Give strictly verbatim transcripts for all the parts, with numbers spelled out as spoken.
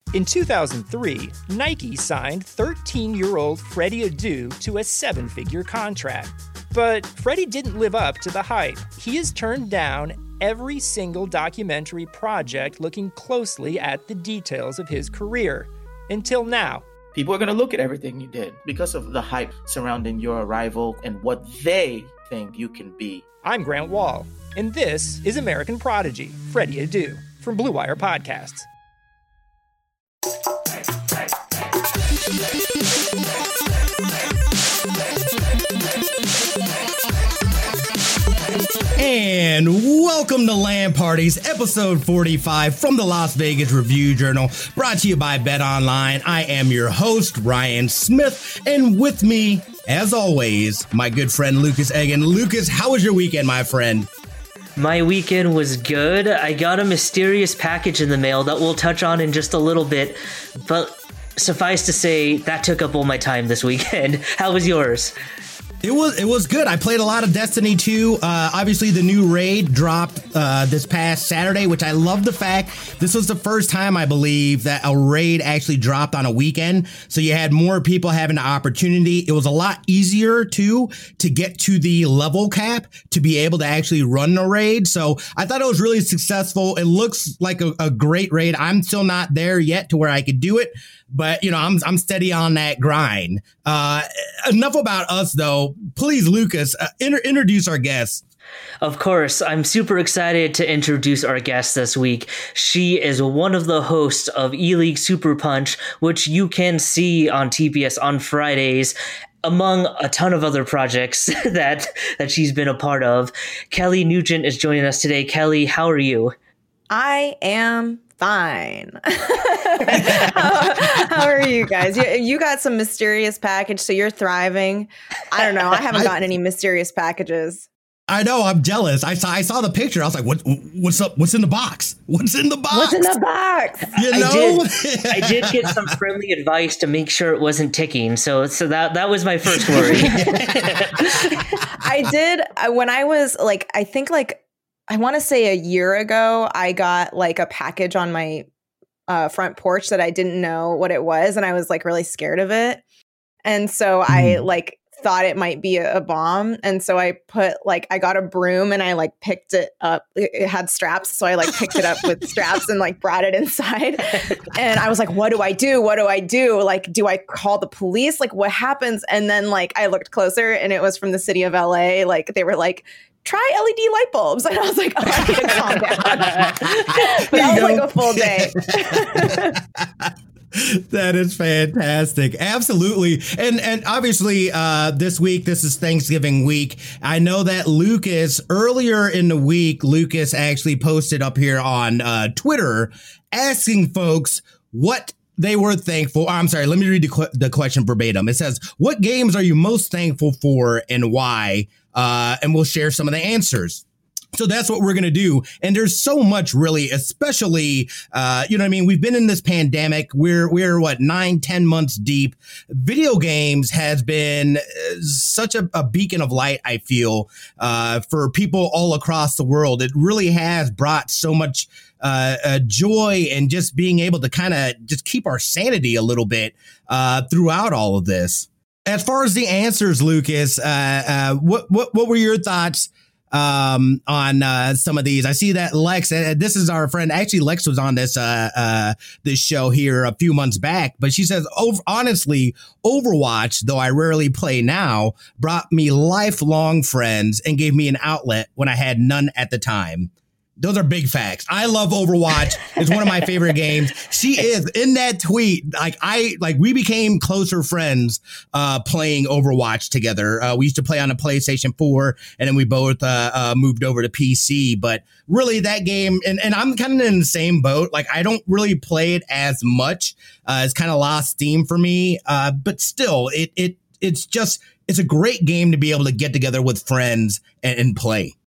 In two thousand three, Nike signed thirteen-year-old Freddie Adu to a seven-figure contract. But Freddie didn't live up to the hype. He has turned down every single documentary project looking closely at the details of his career. Until now. People are going to look at everything you did because of the hype surrounding your arrival and what they think you can be. I'm Grant Wall, and this is American Prodigy, Freddie Adu, from Blue Wire Podcasts. And welcome to Land Parties, episode forty-five from the Las Vegas Review Journal, brought to you by BetOnline. I am your host, Ryan Smith, and with me, as always, my good friend Lucas Egan. Lucas, how was your weekend, my friend? My weekend was good. I got a mysterious package in the mail that we'll touch on in just a little bit, but suffice to say, that took up all my time this weekend. How was yours? It was it was good. I played a lot of Destiny two. Uh, obviously, the new raid dropped uh, this past Saturday, which I love the fact. This was the first time, I believe, that a raid actually dropped on a weekend. So you had more people having the opportunity. It was a lot easier, too, to get to the level cap to be able to actually run the raid. So I thought it was really successful. It looks like a, a great raid. I'm still not there yet to where I could do it. But, you know, I'm I'm steady on that grind. Uh, enough about us, though. Please, Lucas, uh, inter- introduce our guest. Of course, I'm super excited to introduce our guest this week. She is one of the hosts of E-League Super Punch, which you can see on T B S on Fridays, among a ton of other projects that, that she's been a part of. Kelly Nugent is joining us today. Kelly, how are you? I am fine. how, how are you guys? You, you got some mysterious package, so you're thriving. I don't know. I haven't gotten any mysterious packages. I know. I'm jealous. I saw I saw the picture. I was like, "What? What's up? What's in the box? What's in the box? What's in the box?" You know, I did, I did get some friendly advice to make sure it wasn't ticking. So, so that that was my first worry. I did when I was like, I think like. I want to say a year ago, I got like a package on my uh, front porch that I didn't know what it was. And I was like really scared of it. And so mm. I like thought it might be a, a bomb. And so I put like, I got a broom and I like picked it up. It, it had straps. So I like picked it up with straps and like brought it inside. And I was like, what do I do? What do I do? Like, do I call the police? Like, what happens? And then like, I looked closer and it was from the city of L A. Like, they were like, try L E D light bulbs. And I was like, oh, I need to calm down. But that was like a full day. That is fantastic. Absolutely. And and obviously uh, this week, this is Thanksgiving week. I know that Lucas, earlier in the week, Lucas actually posted up here on uh, Twitter asking folks what they were thankful. I'm sorry, let me read the, qu- the question verbatim. It says, what games are you most thankful for and why? Uh, and we'll share some of the answers. So that's what we're going to do. And there's so much really, especially, uh, you know what I mean? We've been in this pandemic. We're, we're what, nine, ten months deep. Video games has been such a, a beacon of light, I feel, uh, for people all across the world. It really has brought so much uh, uh joy and just being able to kind of just keep our sanity a little bit uh, throughout all of this. As far as the answers, Lucas, uh, uh, what, what, what were your thoughts um, on uh, some of these? I see that Lex, uh, this is our friend. Actually, Lex was on this uh, uh, this show here a few months back, but she says, over, honestly, Overwatch, though I rarely play now, brought me lifelong friends and gave me an outlet when I had none at the time. Those are big facts. I love Overwatch. It's one of my favorite games. She is in that tweet. Like I, like we became closer friends, uh, playing Overwatch together. Uh, we used to play on a PlayStation four and then we both, uh, uh, moved over to P C, but really that game, and, and I'm kind of in the same boat. Like I don't really play it as much. Uh, it's kind of lost steam for me. Uh, but still it, it, it's just, it's a great game to be able to get together with friends and, and play.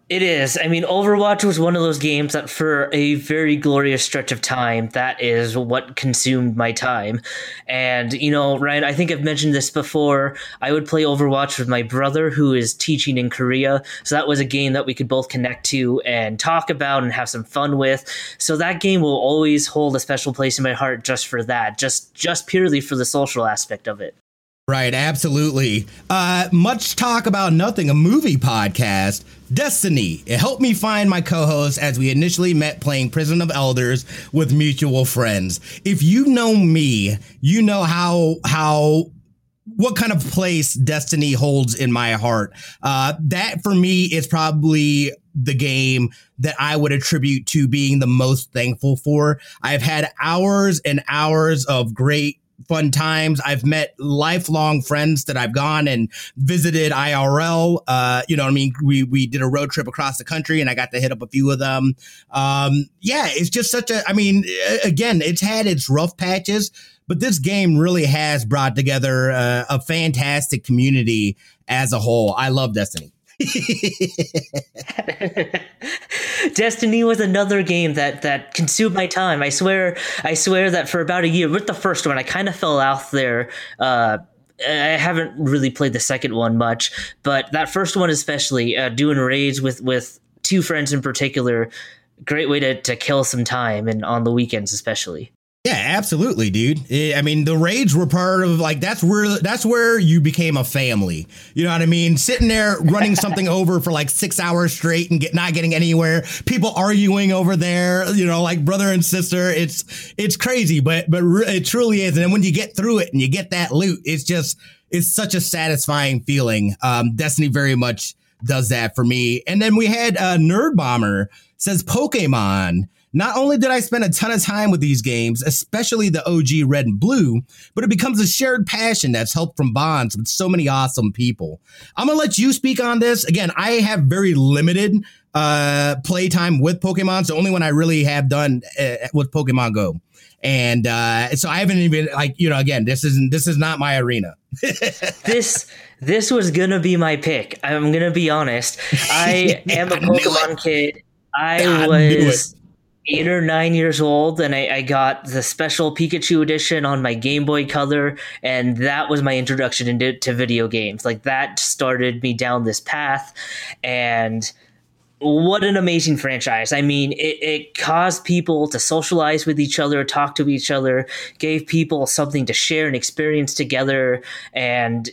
It is. I mean, Overwatch was one of those games that for a very glorious stretch of time, that is what consumed my time. And, you know, Ryan, I think I've mentioned this before. I would play Overwatch with my brother who is teaching in Korea. So that was a game that we could both connect to and talk about and have some fun with. So that game will always hold a special place in my heart just for that, just just purely for the social aspect of it. Right, absolutely. Uh, much talk about nothing, a movie podcast. Destiny. It helped me find my co-host as we initially met playing Prison of Elders with mutual friends. If you know me, you know how how what kind of place Destiny holds in my heart. Uh, that for me is probably the game that I would attribute to being the most thankful for. I've had hours and hours of great fun times. I've met lifelong friends that I've gone and visited I R L. Uh, you know what I mean? We, we did a road trip across the country and I got to hit up a few of them. Um, yeah, it's just such a, I mean, again, it's had its rough patches, but this game really has brought together uh, a fantastic community as a whole. I love Destiny. Destiny was another game that that consumed my time. I swear, I swear that for about a year with the first one, I kind of fell out there. Uh, I haven't really played the second one much, but that first one especially, uh, doing raids with with two friends in particular, great way to to kill some time, and on the weekends especially. Yeah, absolutely, dude. I mean, the raids were part of like that's where that's where you became a family. You know what I mean? Sitting there running something over for like six hours straight and get not getting anywhere. People arguing over there, you know, like brother and sister. It's it's crazy, but but it truly is. And then when you get through it and you get that loot, it's just it's such a satisfying feeling. Um, Destiny very much does that for me. And then we had uh, Nerd Bomber says Pokemon. Not only did I spend a ton of time with these games, especially the O G Red and Blue, but it becomes a shared passion that's helped from bonds with so many awesome people. I'm going to let you speak on this. Again, I have very limited uh, playtime with Pokemon. So only when I really have done uh, with Pokemon Go. And uh, so I haven't even like, you know, again, this isn't this is not my arena. this this was going to be my pick. I'm going to be honest. I am a Pokemon kid. I, I was eight or nine years old, and I, I got the special Pikachu edition on my Game Boy Color, and that was my introduction into to video games. Like, that started me down this path, and what an amazing franchise. I mean, it, it caused people to socialize with each other, talk to each other, gave people something to share and experience together, and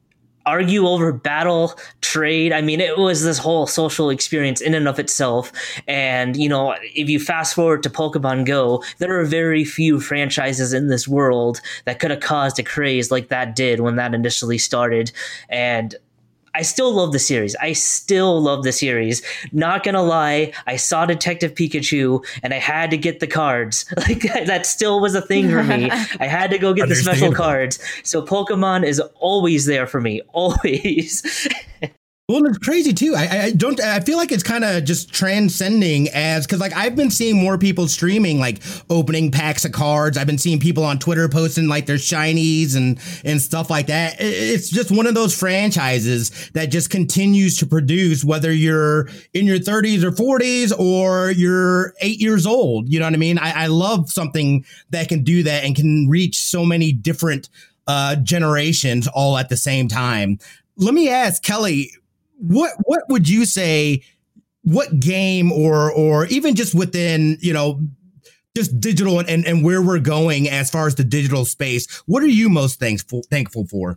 argue over battle, trade. I mean, it was this whole social experience in and of itself. And, you know, if you fast forward to Pokemon Go, there are very few franchises in this world that could have caused a craze like that did when that initially started. And I still love the series. I still love the series. Not gonna lie, I saw Detective Pikachu and I had to get the cards. Like, that still was a thing for me. I had to go get the special cards. So Pokemon is always there for me. Always. Well, it's crazy too. I, I don't. I feel like it's kind of just transcending as because, like, I've been seeing more people streaming, like opening packs of cards. I've been seeing people on Twitter posting like their shinies and and stuff like that. It's just one of those franchises that just continues to produce, whether you're in your thirties or forties or you're eight years old. You know what I mean? I, I love something that can do that and can reach so many different uh, generations all at the same time. Let me ask Kelly. What what would you say, what game or or even just within, you know, just digital and, and where we're going as far as the digital space, what are you most thankful thankful for?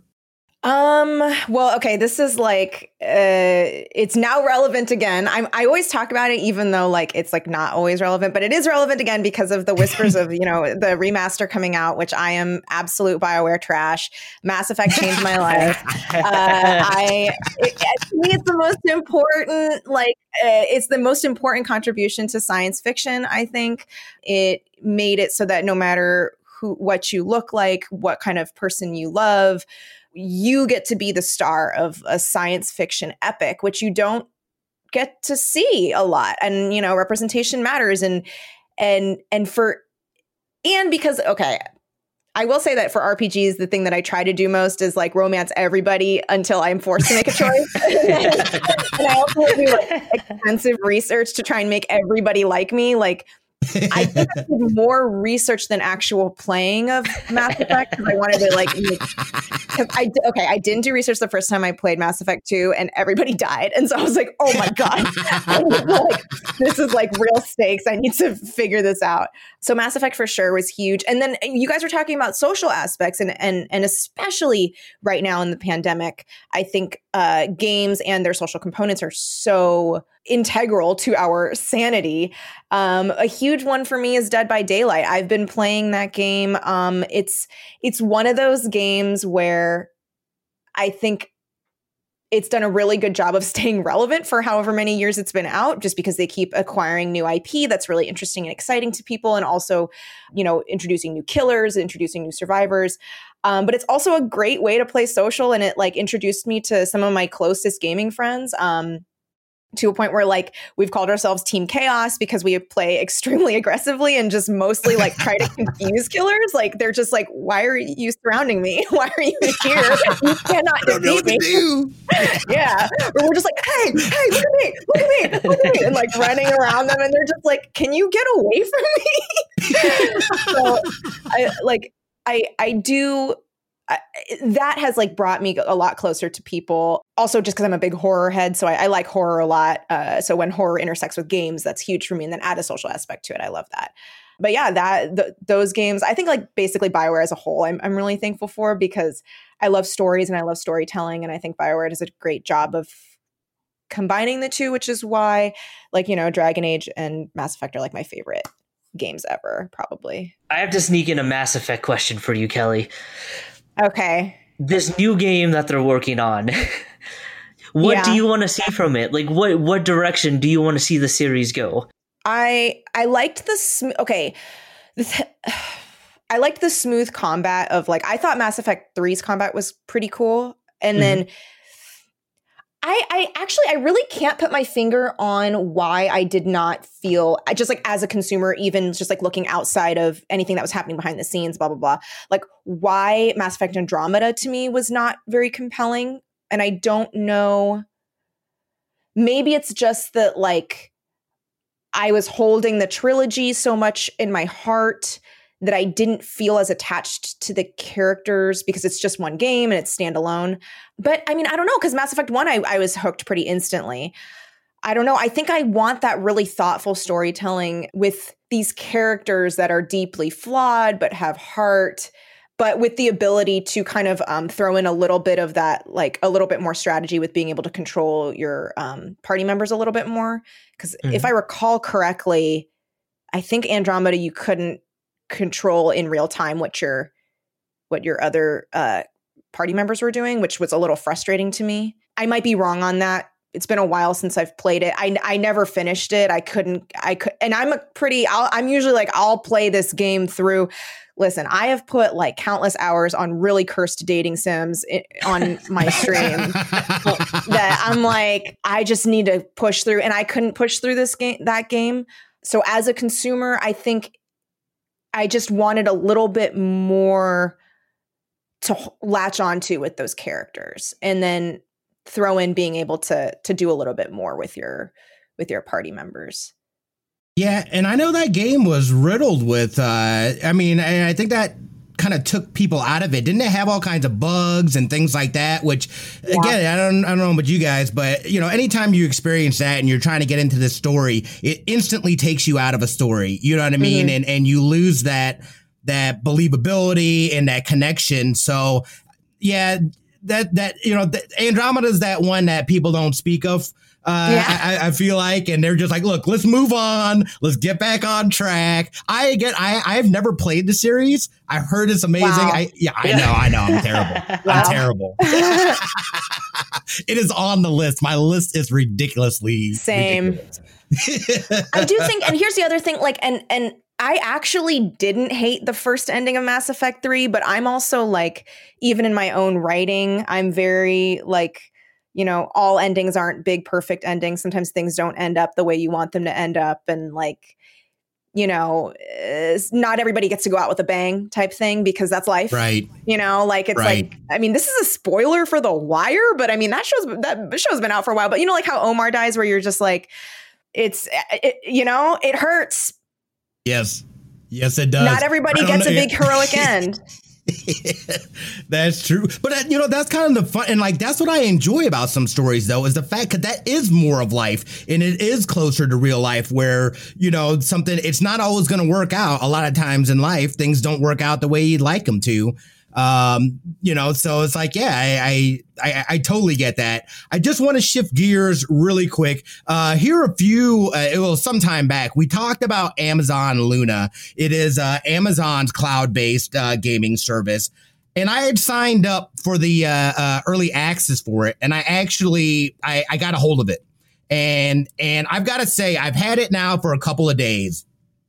Um, well, okay, this is like, uh, it's now relevant again. I'm, I always talk about it, even though like, it's like not always relevant, but it is relevant again because of the whispers of, you know, the remaster coming out, which I am absolute BioWare trash. Mass Effect changed my life. Uh, I, it, to me, it's the most important, like, uh, it's the most important contribution to science fiction. I think it made it so that no matter who, what you look like, what kind of person you love, you get to be the star of a science fiction epic, which you don't get to see a lot. And, you know, representation matters. And, and, and for, and because, okay, I will say that for R P Gs, the thing that I try to do most is like romance everybody until I'm forced to make a choice. And I also do like extensive research to try and make everybody like me. Like, I think I did more research than actual playing of Mass Effect because I wanted to like, because I okay, I didn't do research the first time I played Mass Effect two, and everybody died, and so I was like, oh my god, like, this is like real stakes. I need to figure this out. So Mass Effect for sure was huge, and then you guys were talking about social aspects, and and and especially right now in the pandemic, I think uh, games and their social components are so integral to our sanity. Um, a huge one for me is Dead by Daylight. I've been playing that game. Um, it's it's one of those games where I think it's done a really good job of staying relevant for however many years it's been out, just because they keep acquiring new I P that's really interesting and exciting to people, and also, you know, introducing new killers, introducing new survivors. Um, but it's also a great way to play social, and it like introduced me to some of my closest gaming friends. Um, to a point where like we've called ourselves Team Chaos because we play extremely aggressively and just mostly like try to confuse killers. Like they're just like, why are you surrounding me? Why are you here? You cannot defeat me. Yeah. Or we're just like, hey, hey, look at me, look at me, look at me. And like running around them, and they're just like, can you get away from me? So I like I I do I, that has like brought me a lot closer to people. Also, just because I'm a big horror head, so I, I like horror a lot. Uh, so when horror intersects with games, that's huge for me. And then add a social aspect to it. I love that. But yeah, that th- those games, I think like basically BioWare as a whole, I'm I'm really thankful for, because I love stories and I love storytelling, and I think BioWare does a great job of combining the two, which is why, like, you know, Dragon Age and Mass Effect are like my favorite games ever, probably. I have to sneak in a Mass Effect question for you, Kelly. Okay. This new game that they're working on, what Yeah. do you want to see from it? Like, what what direction do you want to see the series go? I I liked the sm- okay. This, I liked the smooth combat of like, I thought Mass Effect three's combat was pretty cool, and Mhm. then I I actually I really can't put my finger on why I did not feel, I just like as a consumer, even just like looking outside of anything that was happening behind the scenes, blah blah blah, like why Mass Effect Andromeda to me was not very compelling, and I don't know. Maybe it's just that like I was holding the trilogy so much in my heart that I didn't feel as attached to the characters because it's just one game and it's standalone. But I mean, I don't know, because Mass Effect one, I, I was hooked pretty instantly. I don't know. I think I want that really thoughtful storytelling with these characters that are deeply flawed but have heart, but with the ability to kind of um, throw in a little bit of that, like a little bit more strategy with being able to control your um, party members a little bit more. Because Mhm. if I recall correctly, I think Andromeda, you couldn't control in real time what your what your other uh, party members were doing, which was a little frustrating to me. I might be wrong on that. It's been a while since I've played it. I, I never finished it. I couldn't. I could, and I'm a pretty. I'll, I'm usually like I'll play this game through. Listen, I have put like countless hours on really cursed dating sims i- on my stream that I'm like, I just need to push through, and I couldn't push through this game, that game. So as a consumer, I think I just wanted a little bit more to h- latch onto with those characters, and then throw in being able to to do a little bit more with your with your party members. Yeah, and I know that game was riddled with, uh, I mean, and I think that kind of took people out of it. Didn't it have all kinds of bugs and things like that? Which, Yeah. again, I don't, I don't know about you guys, but, you know, anytime you experience that and you're trying to get into this story, it instantly takes you out of a story. You know what I mean? Mhm. And and you lose that that believability and that connection. So, yeah, that that you know, th- Andromeda is that one that people don't speak of. Uh, Yeah. I, I feel like, and they're just like, look, let's move on. Let's get back on track. I get, I, I've never played the series. I heard it's amazing. Wow. I, yeah, I know, I know. I'm terrible. Wow. I'm terrible. It is on the list. My list is ridiculously Same. ridiculous. I do think, and here's the other thing, like, and and I actually didn't hate the first ending of Mass Effect three, but I'm also like, even in my own writing, I'm very like, you know, all endings aren't big, perfect endings. Sometimes things don't end up the way you want them to end up. And like, you know, uh, not everybody gets to go out with a bang type thing because that's life. Right. You know, like it's right. like, I mean, this is a spoiler for The Wire, but I mean, that show's, that show's been out for a while, but you know, like how Omar dies where you're just like, it's, it, you know, it hurts. Yes. Yes, it does. Not everybody gets know. a big heroic end. That's true. But, uh, you know, that's kind of the fun. And like, that's what I enjoy about some stories, though, is the fact that that is more of life and it is closer to real life where, you know, something it's not always going to work out. A lot of times in life, things don't work out the way you'd like them to. Um, you know, so it's like, yeah, I, I, I, I totally get that. I just want to shift gears really quick. Uh, here are a few, uh, it was some time back. We talked about Amazon Luna. It is, uh, Amazon's cloud-based, uh, gaming service. And I had signed up for the, uh, uh, early access for it. And I actually, I, I got a hold of it and, and I've got to say, I've had it now for a couple of days.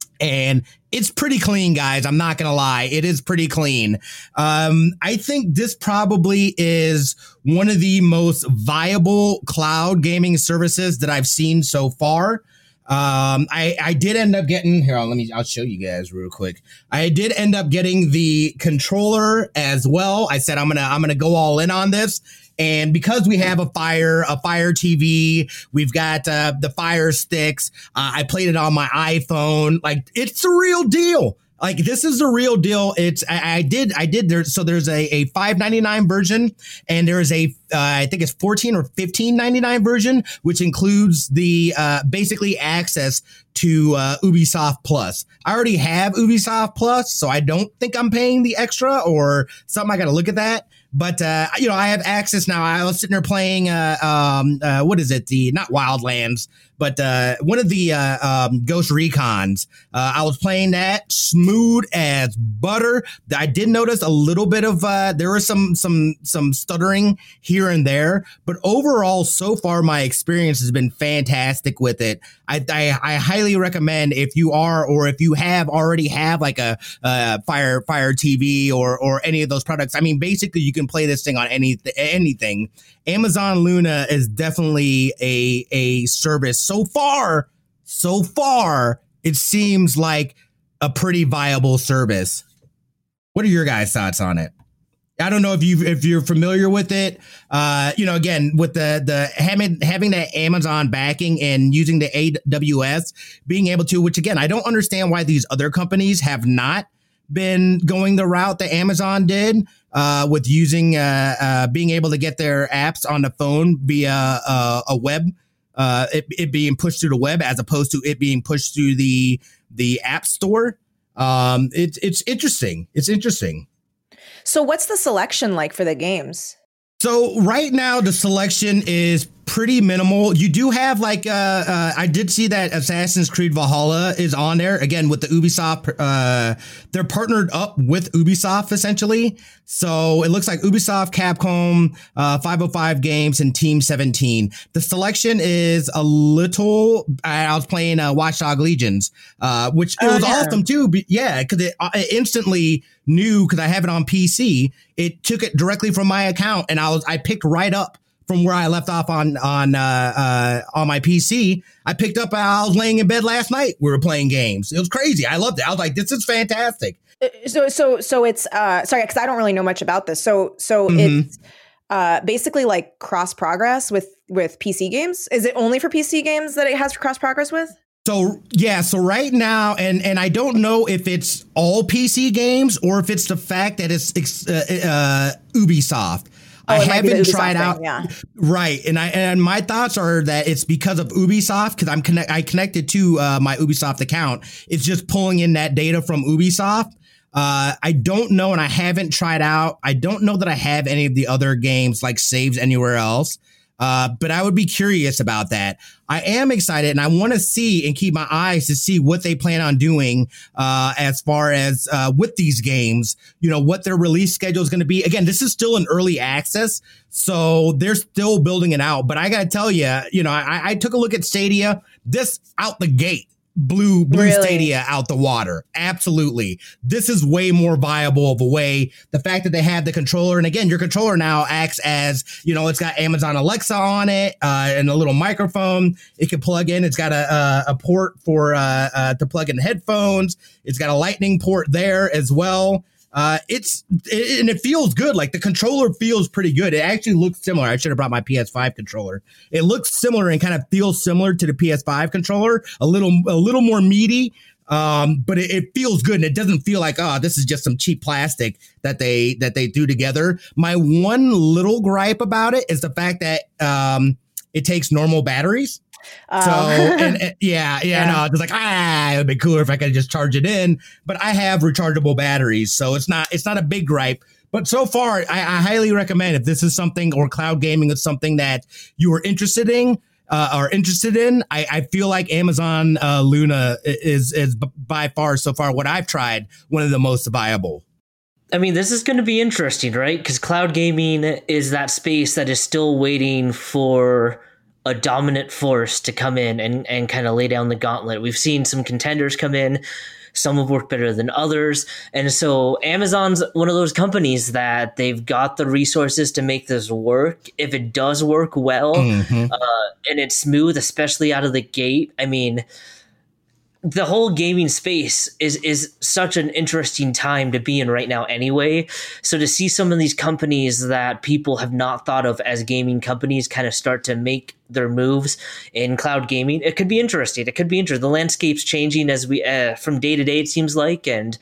And it's pretty clean, guys. I'm not going to lie. It is pretty clean. Um, I think this probably is one of the most viable cloud gaming services that I've seen so far. Um, I, I did end up getting here. Let me, I'll show you guys real quick. I did end up getting the controller as well. I said, I'm going to, I'm going to go all in on this. And because we have a Fire, a Fire T V, we've got uh, the Fire Sticks. Uh, I played it on my iPhone. Like, it's the real deal. Like, this is the real deal. It's I, I did I did there. So there's a, a five ninety-nine version, and there is a uh, I think it's fourteen or fifteen ninety-nine version, which includes the uh, basically access to uh, Ubisoft Plus. I already have Ubisoft Plus, so I don't think I'm paying the extra or something. I got to look at that. But, uh, you know, I have access now. I was sitting there playing, uh, um, uh, what is it? The, not Wildlands, but, uh, one of the, uh, um, Ghost Recons. Uh, I was playing that smooth as butter. I did notice a little bit of, uh, there was some, some, some stuttering here and there, but overall, so far, my experience has been fantastic with it. I, I, I highly recommend if you are, or if you have already have like a, uh, Fire, Fire T V or, or any of those products. I mean, basically you can play this thing on any, anything. Amazon Luna is definitely a, a service. So far, so far, it seems like a pretty viable service. What are your guys' thoughts on it? I don't know if you if you're familiar with it. Uh, you know, again, with the the having having that Amazon backing and using the A W S, being able to, which again, I don't understand why these other companies have not been going the route that Amazon did uh, with using uh, uh, being able to get their apps on the phone via uh, a web, uh, it, it being pushed through the web as opposed to it being pushed through the the app store. Um, it's it's interesting. It's interesting. So what's the selection like for the games? So right now the selection is pretty minimal. You do have like uh, uh I did see that Assassin's Creed Valhalla is on there again with the Ubisoft. Uh, they're partnered up with Ubisoft essentially. So it looks like Ubisoft, Capcom, uh, five oh five Games, and Team seventeen. The selection is a little. I was playing uh, Watch Dogs Legions, uh, which it was oh, yeah. awesome too. But yeah, because it, it instantly knew because I have it on P C. It took it directly from my account, and I was I picked right up from where I left off on on uh, uh, on my P C. I picked up. I was laying in bed last night. We were playing games. It was crazy. I loved it. I was like, "This is fantastic." So so so it's uh, sorry because I don't really know much about this. So so mm-hmm. it's uh, basically like cross progress with with P C games. Is it only for P C games that it has cross progress with? So, yeah, so right now, and, and I don't know if it's all P C games or if it's the fact that it's uh, uh, Ubisoft. Oh, I haven't tried thing, out. Yeah. Right. And I and my thoughts are that it's because of Ubisoft, because I'm connect I connected to uh, my Ubisoft account. It's just pulling in that data from Ubisoft. Uh, I don't know, and I haven't tried out. I don't know that I have any of the other games like saves anywhere else. Uh, but I would be curious about that. I am excited and I want to see and keep my eyes to see what they plan on doing, uh, as far as, uh, with these games, you know, what their release schedule is going to be. Again, this is still an early access, so they're still building it out. But I got to tell you, you know, I, I took a look at Stadia. This out the gate blew blew Really? Stadia out the water. Absolutely. This is way more viable of a way. The fact that they have the controller, and again, your controller now acts as, you know, it's got Amazon Alexa on it, uh, and a little microphone. It can plug in. It's got a a, a port for uh, uh, to plug in headphones. It's got a lightning port there as well. Uh, it's it, and it feels good. Like the controller feels pretty good. It actually looks similar. I should have brought my P S five controller. It looks similar and kind of feels similar to the P S five controller. A little a little more meaty, um, but it, it feels good and it doesn't feel like, oh, this is just some cheap plastic that they that they do together. My one little gripe about it is the fact that um, it takes normal batteries. Oh. So and, and yeah, yeah, Yeah. no, it's like ah, it'd be cooler if I could just charge it in. But I have rechargeable batteries, so it's not it's not a big gripe. But so far, I, I highly recommend if this is something or cloud gaming is something that you are interested in. Uh, are interested in. I, I feel like Amazon uh, Luna is is b- by far so far what I've tried one of the most viable. I mean, this is going to be interesting, right? Because cloud gaming is that space that is still waiting for a dominant force to come in and, and kind of lay down the gauntlet. We've seen some contenders come in. Some have worked better than others. And so Amazon's one of those companies that they've got the resources to make this work. If it does work well, Mm-hmm. uh, and it's smooth, especially out of the gate, I mean, the whole gaming space is is such an interesting time to be in right now anyway. So to see some of these companies that people have not thought of as gaming companies kind of start to make their moves in cloud gaming, it could be interesting. It could be interesting. The landscape's changing as we uh, from day to day, it seems like, and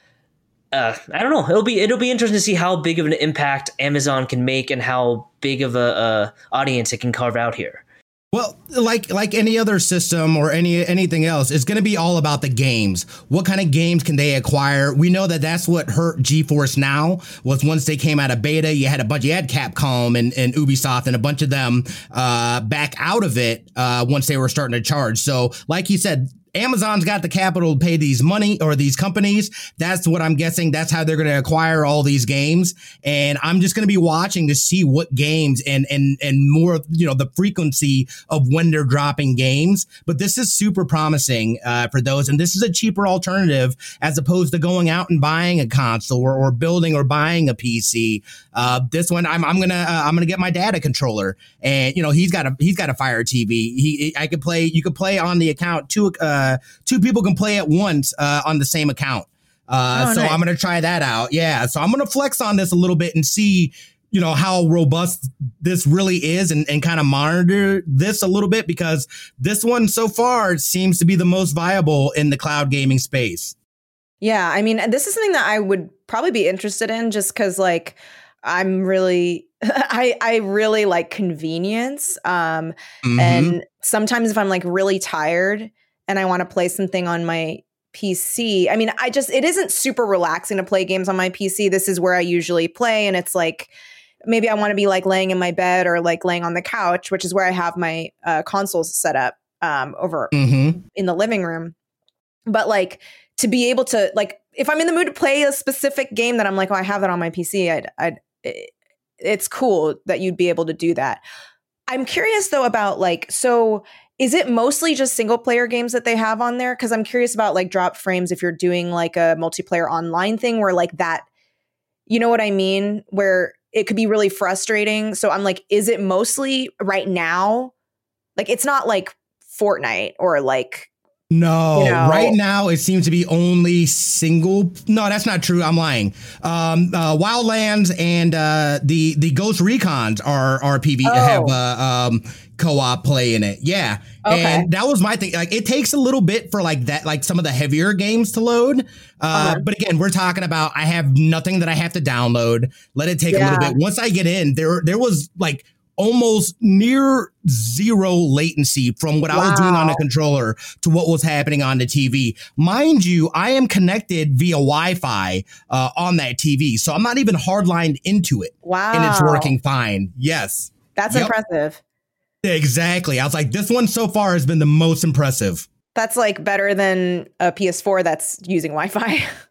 uh, I don't know. It'll be it'll be interesting to see how big of an impact Amazon can make and how big of a, a audience it can carve out here. Well, like like any other system or any anything else, it's going to be all about the games. What kind of games can they acquire? We know that that's what hurt GeForce Now was once they came out of beta. You had a bunch, you had Capcom and, and Ubisoft and a bunch of them uh, back out of it uh, once they were starting to charge. So, like you said, Amazon's got the capital to pay these money or these companies. That's what I'm guessing. That's how they're going to acquire all these games. And I'm just going to be watching to see what games and, and, and more, you know, the frequency of when they're dropping games. But this is super promising uh, for those. And this is a cheaper alternative as opposed to going out and buying a console or, or building or buying a P C. Uh, this one, I'm, I'm going to, uh, I'm going to get my dad a controller, and, you know, he's got a, he's got a Fire T V. He, I could play, you could play on the account two, uh, Uh, two people can play at once uh, on the same account. Uh, Oh, so nice. I'm going to try that out. Yeah. So I'm going to flex on this a little bit and see, you know, how robust this really is and, and kind of monitor this a little bit, because this one so far seems to be the most viable in the cloud gaming space. Yeah, I mean, this is something that I would probably be interested in just because, like, I'm really, I I really like convenience. Um, Mhm. and sometimes if I'm like really tired and I want to play something on my P C, I mean, I just, it isn't super relaxing to play games on my P C. This is where I usually play. And it's like, maybe I want to be like laying in my bed or like laying on the couch, which is where I have my uh, consoles set up um, over Mhm. in the living room. But like to be able to, like, if I'm in the mood to play a specific game that I'm like, oh, I have that on my P C, I'd, I'd, it, it's cool that you'd be able to do that. I'm curious though about like, so is it mostly just single player games that they have on there? Because I'm curious about like drop frames if you're doing like a multiplayer online thing where like that, you know what I mean? Where it could be really frustrating. So I'm like, is it mostly right now? Like it's not like Fortnite or like, No, You know? right now it seems to be only single. No, that's not true. I'm lying. Um, uh, Wildlands and uh, the the Ghost Recons are are P V Oh. have uh, um, co-op play in it. Yeah, Okay. and that was my thing. Like, it takes a little bit for like that, like some of the heavier games to load. Uh, Uh-huh. But again, we're talking about I have nothing that I have to download. Let it take a little Yeah. bit. Once I get in, there there was like almost near zero latency from what I was doing on the Wow. controller to what was happening on the T V. Mind you, I am connected via Wi-Fi uh, on that T V, so I'm not even hardlined into it, Wow. and it's working fine. Yes, That's Yep. impressive. exactly. I was like, this one so far has been the most impressive. That's like better than a P S four that's using Wi-Fi.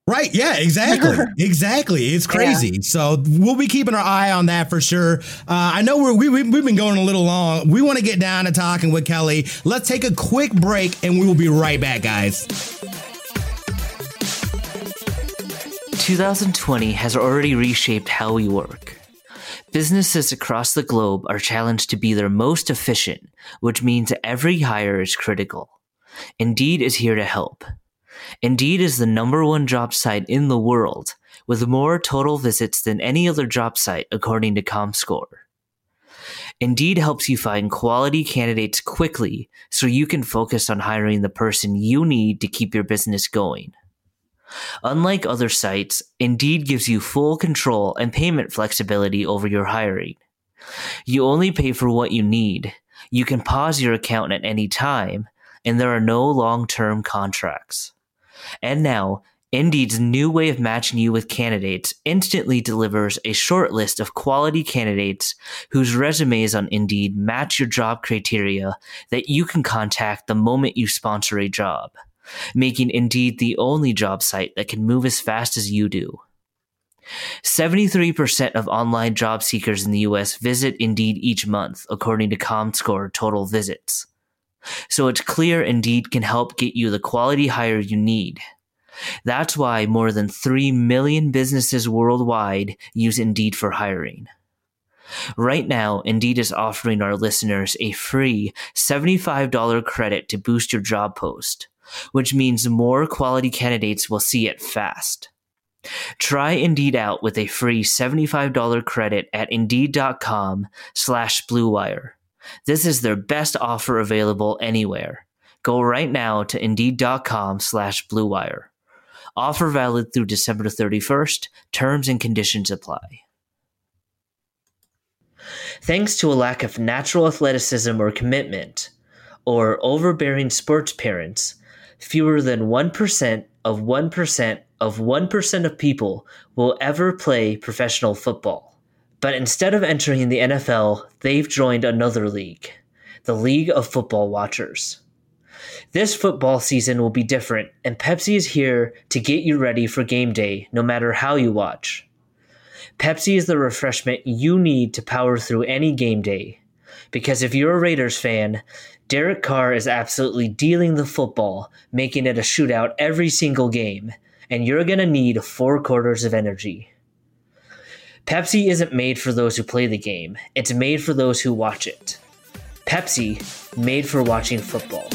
Right. Yeah, exactly. Exactly. It's crazy. Yeah. So we'll be keeping our eye on that for sure. Uh, I know we're, we, we, we've been going a little long. We want to get down to talking with Kelly. Let's take a quick break and we will be right back, guys. twenty twenty has already reshaped how we work. Businesses across the globe are challenged to be their most efficient, which means every hire is critical. Indeed is here to help. Indeed is the number one job site in the world, with more total visits than any other job site according to ComScore. Indeed helps you find quality candidates quickly so you can focus on hiring the person you need to keep your business going. Unlike other sites, Indeed gives you full control and payment flexibility over your hiring. You only pay for what you need. You can pause your account at any time, and there are no long-term contracts. And now, Indeed's new way of matching you with candidates instantly delivers a short list of quality candidates whose resumes on Indeed match your job criteria that you can contact the moment you sponsor a job, making Indeed the only job site that can move as fast as you do. seventy-three percent of online job seekers in the U S visit Indeed each month, according to ComScore total visits. So it's clear Indeed can help get you the quality hire you need. That's why more than three million businesses worldwide use Indeed for hiring. Right now, Indeed is offering our listeners a free seventy-five dollars credit to boost your job post, which means more quality candidates will see it fast. Try Indeed out with a free seventy-five dollars credit at Indeed.com slash Blue Wire. This is their best offer available anywhere. Go right now to Indeed.com slash Blue Wire. Offer valid through December thirty-first. Terms and conditions apply. Thanks to a lack of natural athleticism or commitment, or overbearing sports parents, fewer than one percent of one percent of one percent of people will ever play professional football. But instead of entering the N F L, they've joined another league, the League of Football Watchers. This football season will be different, and Pepsi is here to get you ready for game day, no matter how you watch. Pepsi is the refreshment you need to power through any game day. Because if you're a Raiders fan, Derek Carr is absolutely dealing the football, making it a shootout every single game, and you're going to need four quarters of energy. Pepsi isn't made for those who play the game. It's made for those who watch it. Pepsi, made for watching football.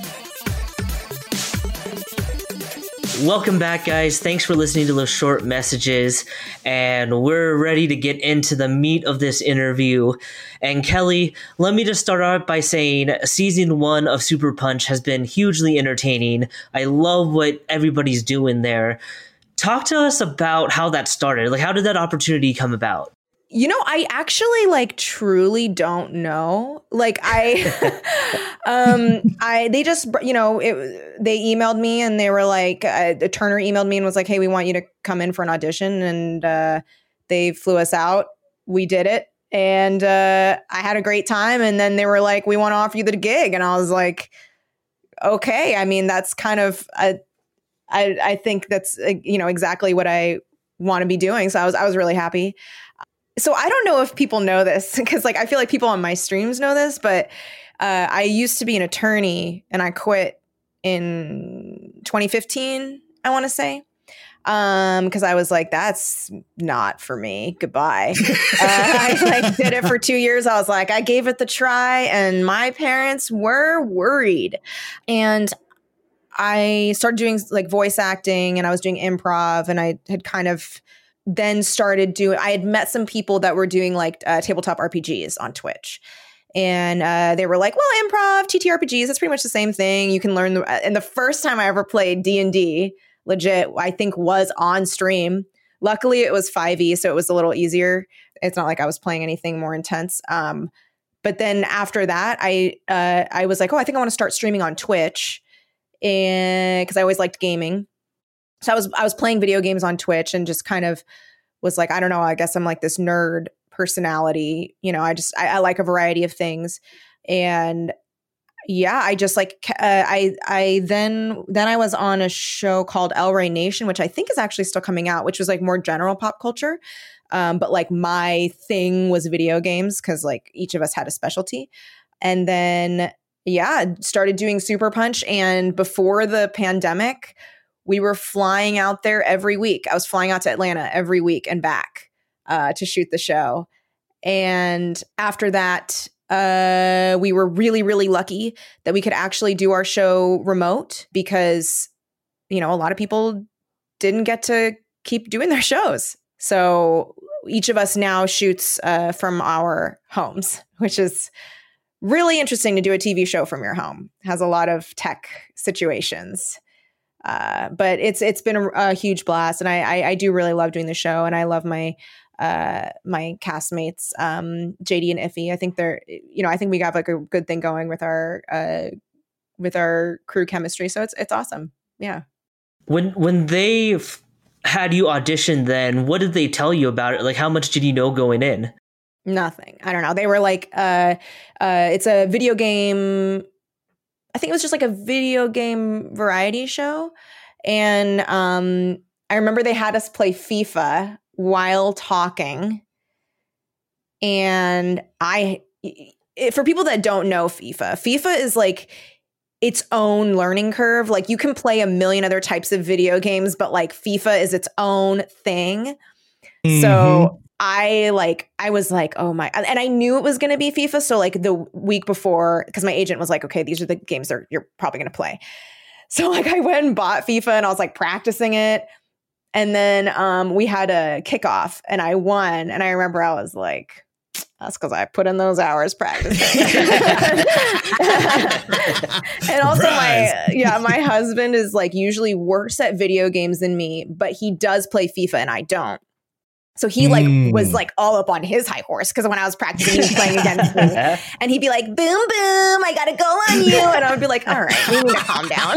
Welcome back, guys. Thanks for listening to those short messages. And we're ready to get into the meat of this interview. And Kelly, let me just start out by saying season one of Super Punch has been hugely entertaining. I love what everybody's doing there. Talk to us about how that started. Like, how did that opportunity come about? You know, I actually like truly don't know. Like I, um, I, they just, you know, it, they emailed me and they were like, uh, Turner emailed me and was like, hey, we want you to come in for an audition. And, uh, they flew us out. We did it. And, uh, I had a great time. And then they were like, we want to offer you the gig. And I was like, okay. I mean, that's kind of, a, I, I think that's, uh, you know, exactly what I want to be doing. So I was, I was really happy. So I don't know if people know this because like I feel like people on my streams know this, but uh, I used to be an attorney and I quit in twenty fifteen, I want to say, um, because I was like, that's not for me. Goodbye. uh, I like did it for two years. I was like, I gave it the try and my parents were worried. And I started doing like voice acting and I was doing improv and I had kind of then started doing, I had met some people that were doing like uh, tabletop R P Gs on Twitch. And uh, they were like, well, improv, T T R P Gs, it's pretty much the same thing. You can learn. The, and the first time I ever played D and D, legit, I think was on stream. Luckily, it was five E, so it was a little easier. It's not like I was playing anything more intense. Um, but then after that, I uh, I was like, oh, I think I want to start streaming on Twitch. And because I always liked gaming. So I was I was playing video games on Twitch and just kind of was like, I don't know, I guess I'm like this nerd personality. You know, I just I, I like a variety of things. And yeah, I just like uh, I I then then I was on a show called El Rey Nation, which I think is actually still coming out, which was like more general pop culture. Um, but like my thing was video games because like each of us had a specialty. And then, yeah, started doing Super Punch. And before the pandemic, we were flying out there every week. I was flying out to Atlanta every week and back uh, to shoot the show. And after that, uh, we were really, really lucky that we could actually do our show remote because, you know, a lot of people didn't get to keep doing their shows. So each of us now shoots uh, from our homes, which is really interesting to do a T V show from your home. It has a lot of tech situations. Uh, but it's it's been a, a huge blast, and I, I I do really love doing the show, and I love my uh my castmates, um, J D and Iffy. I think they're you know I think we got like a good thing going with our uh with our crew chemistry, so it's it's awesome. Yeah. When when they f- had you audition, then what did they tell you about it? Like, how much did you know going in? Nothing. I don't know. They were like, uh, uh, it's a video game. I think it was just like a video game variety show. And um, I remember they had us play FIFA while talking. And I, it, for people that don't know FIFA, FIFA is like its own learning curve. Like you can play a million other types of video games, but like FIFA is its own thing. Mm-hmm. So I like, I was like, oh my, and I knew it was going to be FIFA. So like the week before, because my agent was like, okay, these are the games that you're probably going to play. So like I went and bought FIFA and I was like practicing it. And then um, we had a kickoff and I won. And I remember I was like, that's because I put in those hours practicing. And also my, yeah, my husband is like usually worse at video games than me, but he does play FIFA and I don't. So he like mm. was like all up on his high horse because when I was practicing, he was playing against me, and he'd be like, "Boom, boom! I gotta go on you," and I would be like, "All right, we need to calm down."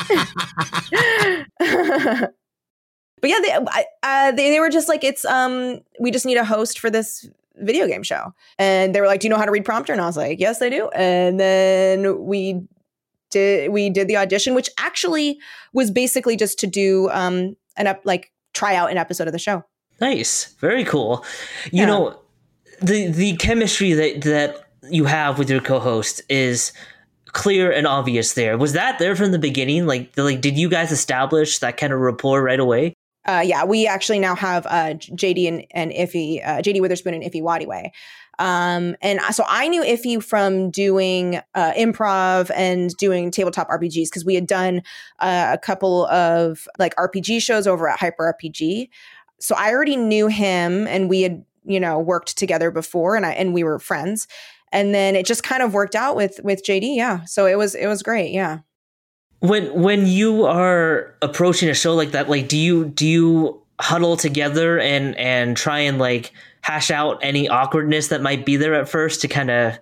But yeah, they, uh, they they were just like, "It's um, we just need a host for this video game show," and they were like, "Do you know how to read prompter?" And I was like, "Yes, I do." And then we did we did the audition, which actually was basically just to do um an up like try out an episode of the show. Nice. Very cool. You yeah. know, the the chemistry that, that you have with your co-host is clear and obvious there. Was that there from the beginning? Like, like did you guys establish that kind of rapport right away? Uh, yeah, we actually now have uh, J D and, and Iffy, uh, J D Witherspoon and Iffy Wadiway. Um, and so I knew Iffy from doing uh, improv and doing tabletop R P Gs because we had done uh, a couple of like R P G shows over at Hyper R P G. So I already knew him and we had, you know, worked together before and I, and we were friends. And then it just kind of worked out with, with J D. Yeah. So it was, it was great. Yeah. When, when you are approaching a show like that, like, do you, do you huddle together and, and try and like hash out any awkwardness that might be there at first to kind of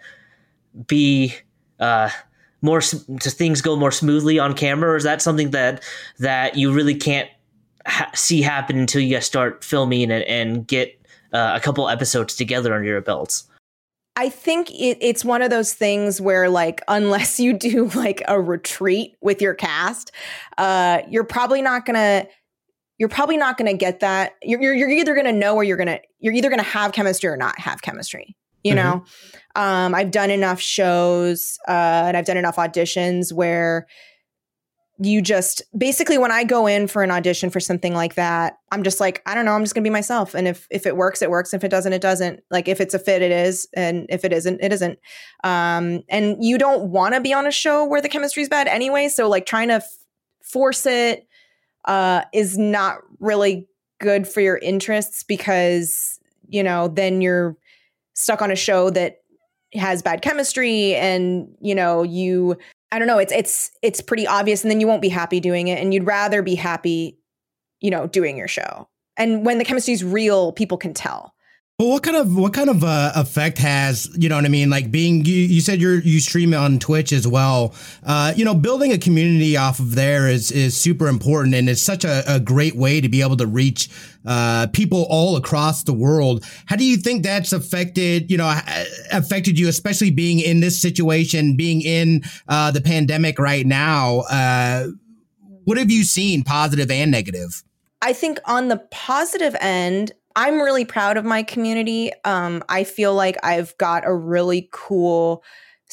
be, uh, more, to things go more smoothly on camera? Or is that something that, that you really can't Ha- see happen until you guys start filming and, and get uh, a couple episodes together under your belts? I think it, it's one of those things where, like, unless you do like a retreat with your cast, uh, you're probably not gonna. You're probably not gonna get that. You're you're, you're either gonna know or you're gonna you're either gonna have chemistry or not have chemistry. You mm-hmm. know, um, I've done enough shows uh, and I've done enough auditions where. You just basically when I go in for an audition for something like that, I'm just like, I don't know, I'm just gonna be myself. And if if it works, it works. If it doesn't, it doesn't. Like if it's a fit, it is. And if it isn't, it isn't. Um, and you don't want to be on a show where the chemistry is bad anyway. So like trying to f- force it uh, is not really good for your interests because, you know, then you're stuck on a show that has bad chemistry and, you know, you I don't know. It's it's it's pretty obvious, and then you won't be happy doing it, and you'd rather be happy, you know, doing your show. And when the chemistry is real, people can tell. Well, what kind of what kind of uh, effect has, you know what I mean? Like being, you, you said you're you stream on Twitch as well. Uh, you know, building a community off of there is is super important, and it's such a, a great way to be able to reach uh, people all across the world. How do you think that's affected, you know, affected you, especially being in this situation, being in uh, the pandemic right now? Uh, what have you seen, positive and negative? I think on the positive end, I'm really proud of my community. Um, I feel like I've got a really cool,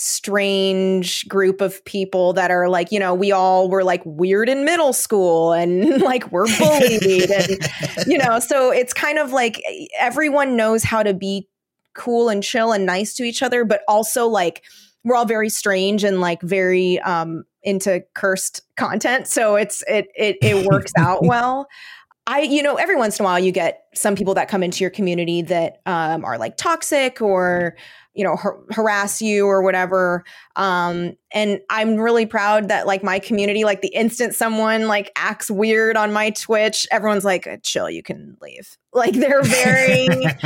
strange group of people that are like, you know, we all were like weird in middle school and like we're bullied. And, you know, so it's kind of like everyone knows how to be cool and chill and nice to each other, but also like we're all very strange and like very um, into cursed content. So it's it it it works out well. I, you know, every once in a while you get some people that come into your community that um, are like toxic or, you know, har- harass you or whatever. Um, and I'm really proud that like my community, like the instant someone like acts weird on my Twitch, everyone's like, chill, you can leave. Like they're very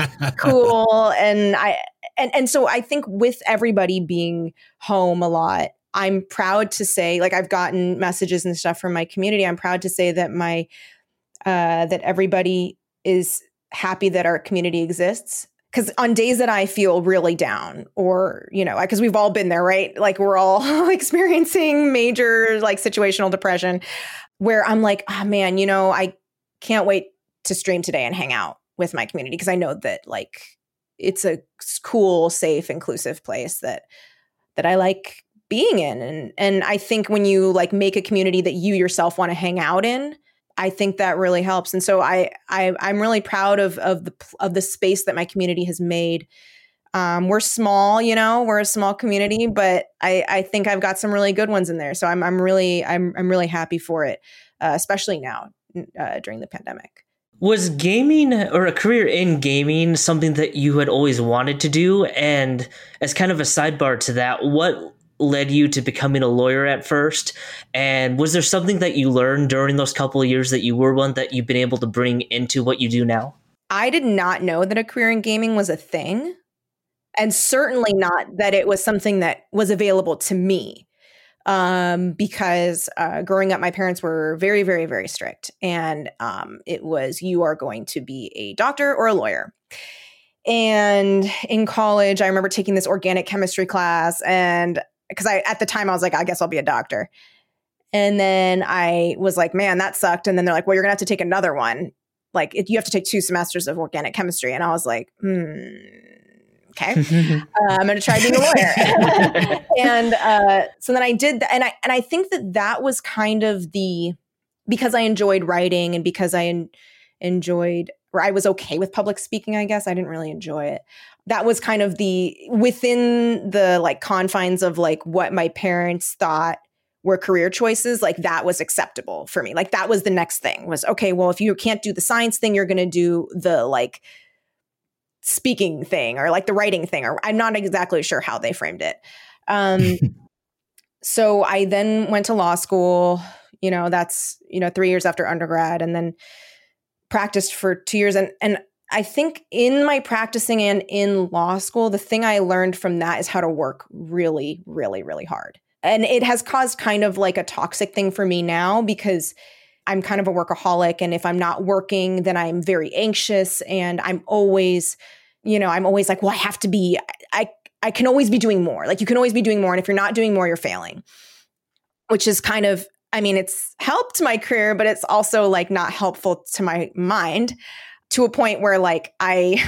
cool. And I, and, and so I think with everybody being home a lot, I'm proud to say, like I've gotten messages and stuff from my community. I'm proud to say that my Uh, that everybody is happy that our community exists. Because on days that I feel really down or, you know, because we've all been there, right? Like we're all experiencing major like situational depression where I'm like, oh man, you know, I can't wait to stream today and hang out with my community because I know that like it's a cool, safe, inclusive place that that I like being in. And and I think when you like make a community that you yourself want to hang out in, I think that really helps. And so I, I I'm really proud of of the of the space that my community has made. Um, we're small, you know, we're a small community, but I, I think I've got some really good ones in there. So I'm I'm really I'm I'm really happy for it, uh, especially now uh, during the pandemic. Was gaming or a career in gaming something that you had always wanted to do? And as kind of a sidebar to that, what led you to becoming a lawyer at first? And was there something that you learned during those couple of years that you were one that you've been able to bring into what you do now? I did not know that a career in gaming was a thing. And certainly not that it was something that was available to me. Um, because uh, growing up, my parents were very, very, very strict. And um, it was, you are going to be a doctor or a lawyer. And in college, I remember taking this organic chemistry class and because I, at the time I was like, I guess I'll be a doctor. And then I was like, man, that sucked. And then they're like, well, you're gonna have to take another one. Like it, you have to take two semesters of organic chemistry. And I was like, hmm, okay, uh, I'm going to try being a lawyer. and uh, so then I did that. And I, and I think that that was kind of the, because I enjoyed writing and because I en- enjoyed, or I was okay with public speaking, I guess. I didn't really enjoy it. That was kind of the, within the like confines of like what my parents thought were career choices, like that was acceptable for me. Like that was the next thing was, okay, well, if you can't do the science thing, you're going to do the like speaking thing or like the writing thing, or I'm not exactly sure how they framed it. Um, so I then went to law school, you know, that's, you know, three years after undergrad, and then practiced for two years. And, and I think in my practicing and in law school, the thing I learned from that is how to work really, really, really hard. And it has caused kind of like a toxic thing for me now because I'm kind of a workaholic. And if I'm not working, then I'm very anxious and I'm always, you know, I'm always like, well, I have to be, I, I can always be doing more. Like you can always be doing more. And if you're not doing more, you're failing, which is kind of, I mean, it's helped my career, but it's also like not helpful to my mind to a point where like I,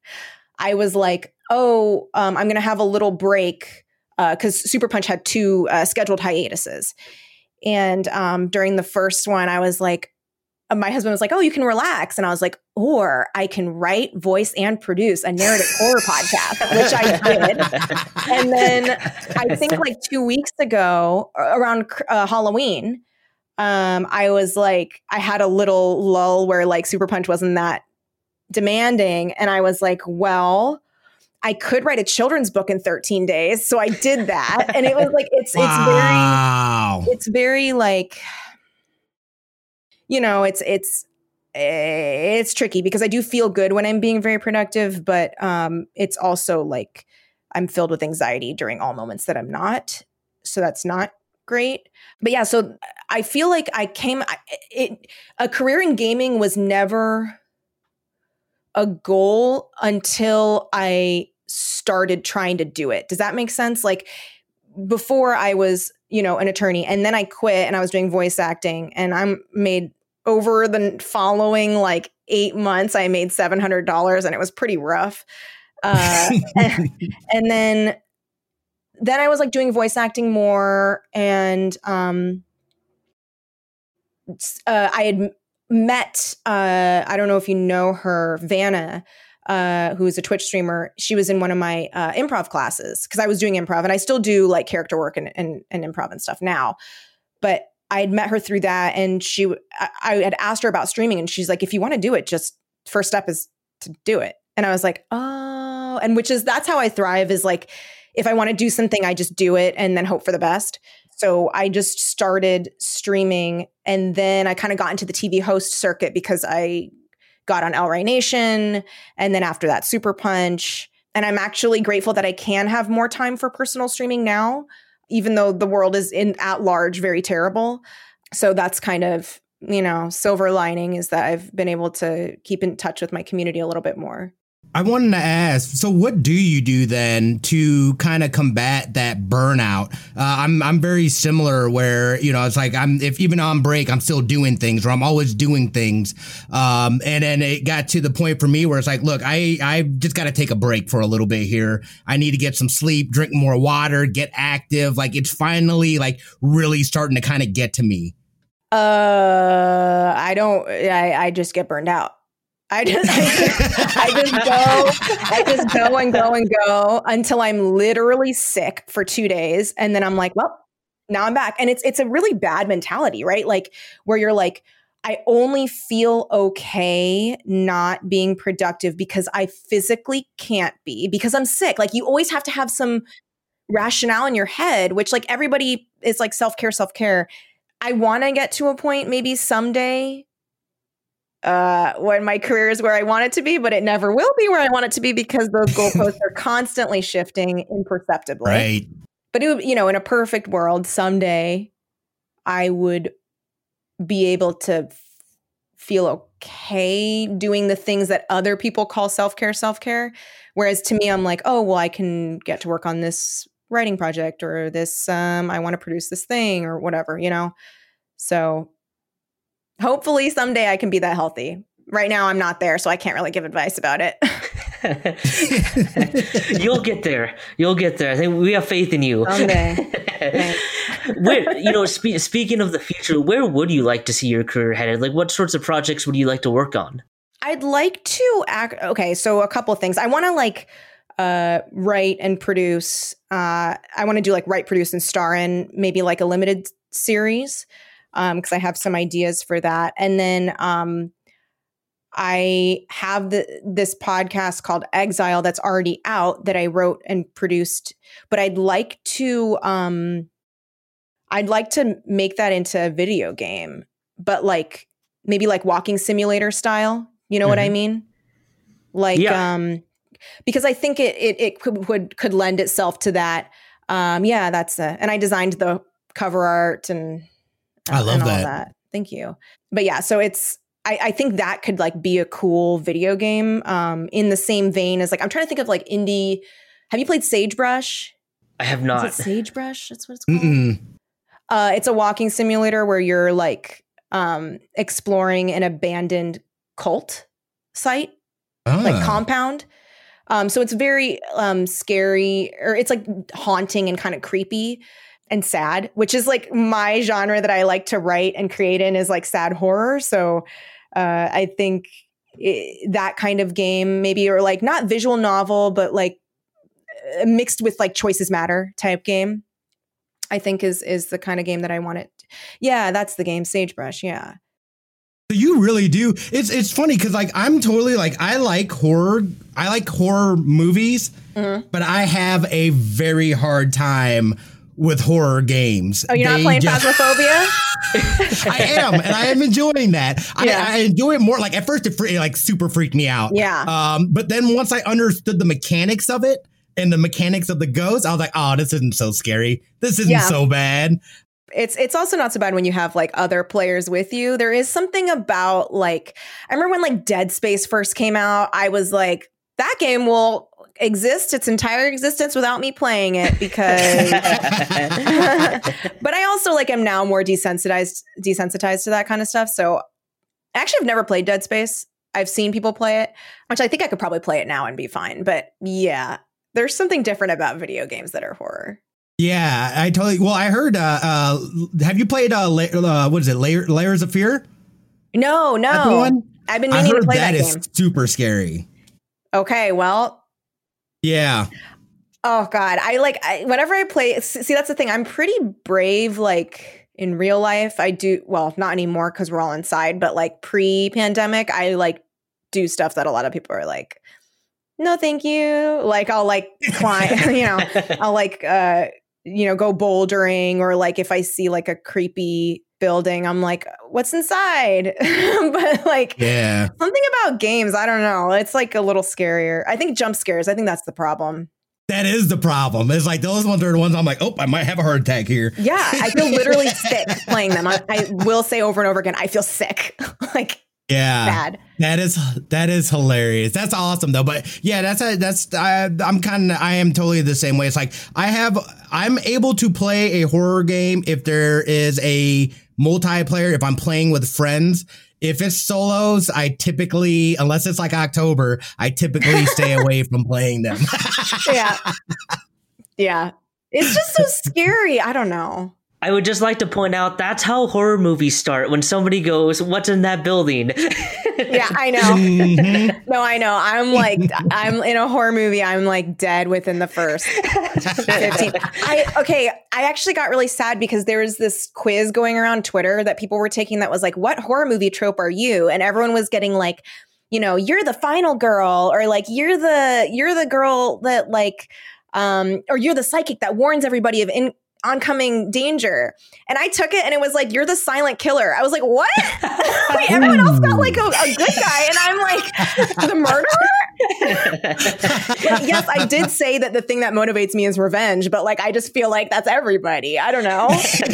I was like, oh, um, I'm going to have a little break because uh, Super Punch had two uh, scheduled hiatuses. And um, during the first one, I was like, uh, my husband was like, oh, you can relax. And I was like, or I can write, voice, and produce a narrative horror podcast, which I did. And then I think like two weeks ago, around uh, Halloween, um, I was like, I had a little lull where like Super Punch wasn't that demanding. And I was like, well, I could write a children's book in thirteen days. So I did that. And it was like, it's, wow. it's very, it's very like, you know, it's, it's, it's tricky because I do feel good when I'm being very productive, but um, it's also like I'm filled with anxiety during all moments that I'm not. So that's not great. But yeah, so I feel like I came, it, a career in gaming was never a goal until I started trying to do it. Does that make sense? Like before I was, you know, an attorney, and then I quit and I was doing voice acting, and I'm made over the following like eight months, I made seven hundred dollars, and it was pretty rough. Uh, and, and then, then I was like doing voice acting more. And um, uh, I had met, uh, I don't know if you know her, Vanna, uh, who is a Twitch streamer. She was in one of my uh, improv classes because I was doing improv, and I still do like character work and, and, and improv and stuff now. But I had met her through that, and she, I, I had asked her about streaming, and she's like, if you want to do it, just first step is to do it. And I was like, oh, and which is, that's how I thrive, is like, if I want to do something, I just do it and then hope for the best. So I just started streaming, and then I kind of got into the T V host circuit because I got on El Rey Nation, and then after that, Super Punch. And I'm actually grateful that I can have more time for personal streaming now, even though the world is in at large very terrible. So that's kind of, you know, silver lining, is that I've been able to keep in touch with my community a little bit more. I wanted to ask, so what do you do then to kind of combat that burnout? Uh, I'm I'm very similar where, you know, it's like I'm if even on break, I'm still doing things, or I'm always doing things. Um, and then it got to the point for me where it's like, look, I, I just got to take a break for a little bit here. I need to get some sleep, drink more water, get active. Like it's finally like really starting to kind of get to me. Uh, I don't, I, I just get burned out. I just, I just, I just go, I just go and go and go until I'm literally sick for two days. And then I'm like, well, now I'm back. And it's, it's a really bad mentality, right? Like where you're like, I only feel okay not being productive because I physically can't be because I'm sick. Like you always have to have some rationale in your head, which like everybody is like self-care, self-care. I want to get to a point maybe someday uh, when my career is where I want it to be, but it never will be where I want it to be because those goalposts are constantly shifting imperceptibly. Right. But, it, you know, in a perfect world, someday I would be able to f- feel okay doing the things that other people call self-care, self-care. Whereas to me, I'm like, oh, well, I can get to work on this writing project or this, um, I want to produce this thing or whatever, you know? So hopefully someday I can be that healthy. Right now I'm not there, so I can't really give advice about it. You'll get there. You'll get there. I think we have faith in you. Someday. Where, you know, spe- speaking of the future, where would you like to see your career headed? Like what sorts of projects would you like to work on? I'd like to act. Okay. So a couple of things. I want to like, uh, write and produce. Uh, I want to do like write, produce, and star in maybe like a limited series. Um, because I have some ideas for that. And then um, I have the, this podcast called Exile that's already out that I wrote and produced. But I'd like to, um, I'd like to make that into a video game, but like maybe like walking simulator style. You know mm-hmm. what I mean? Like, yeah. um, because I think it it, it could would could lend itself to that. Um, yeah, that's the. And I designed the cover art and. I love and all that. that. Thank you. But yeah, so it's, I, I think that could like be a cool video game um, in the same vein as like, I'm trying to think of like indie. Have you played Sagebrush? I have not. Is it Sagebrush? That's what it's called. Uh, it's a walking simulator where you're like um, exploring an abandoned cult site, ah. like compound. Um, so it's very um, scary, or it's like haunting and kind of creepy. And sad, which is like my genre that I like to write and create in is like sad horror. So uh, I think it, that kind of game maybe, or like not visual novel, but like uh, mixed with like choices matter type game, I think is is the kind of game that I want it. Yeah, that's the game, Sagebrush. Yeah. You really do. It's it's funny because like I'm totally like I like horror. I like horror movies, mm-hmm. but I have a very hard time with horror games. Oh, you're They not playing just- Phasmophobia? I am, and I am enjoying that. Yeah. I, I enjoy it more. Like at first, it fre- like super freaked me out. Yeah. Um, but then once I understood the mechanics of it and the mechanics of the ghost, I was like, oh, this isn't so scary. This isn't Yeah. so bad. It's it's also not so bad when you have like other players with you. There is something about like I remember when like Dead Space first came out, I was like, that game will exist its entire existence without me playing it because but I also like am now more desensitized desensitized to that kind of stuff. So actually I've never played Dead Space. I've seen people play it, which I think I could probably play it now and be fine. But yeah, there's something different about video games that are horror. Yeah, I totally. Well, I heard. Uh, uh, have you played? Uh, la- uh, what is it? Layer, Layers of Fear. No, That's the no. one? I've been I meaning to heard play that that, is game. super scary. Okay, well, Yeah. oh God, I like I, whenever I play. s- See, that's the thing. I'm pretty brave. Like in real life, I do well, not anymore because we're all inside. But like pre-pandemic, I like do stuff that a lot of people are like, no, thank you. Like I'll like climb. You know, I'll like uh, you know, go bouldering, or like if I see like a creepy building, I'm like, what's inside? But like, Yeah. something about games, I don't know. It's like a little scarier. I think jump scares. I think that's the problem. That is the problem. It's like those ones are the ones I'm like, oh, I might have a heart attack here. Yeah, I feel literally sick playing them. I, I will say over and over again, I feel sick. Like Yeah. bad. That is that is hilarious. That's awesome though. But yeah, that's a, that's I, I'm kind of I am totally the same way. It's like I have I'm able to play a horror game if there is a multiplayer. If I'm playing with friends. If it's solos, I typically, unless it's like October, I typically stay away from playing them. Yeah. Yeah. It's just so scary. I don't know. I would just like to point out that's how horror movies start when somebody goes, "What's in that building?" Yeah, I know. Mhm. No, I know. I'm like, I'm in a horror movie. I'm like dead within the first fifteen. I, okay. I actually got really sad because there was this quiz going around Twitter that people were taking that was like, what horror movie trope are you? And everyone was getting like, you know, you're the final girl, or like, you're the, you're the girl that like, um, or you're the psychic that warns everybody of in, oncoming danger. And I took it and it was like, you're the silent killer. I was like, what? Wait, everyone else got like a, a good guy. And I'm like, the murderer? But yes, I did say that the thing that motivates me is revenge, but like, I just feel like that's everybody. I don't know.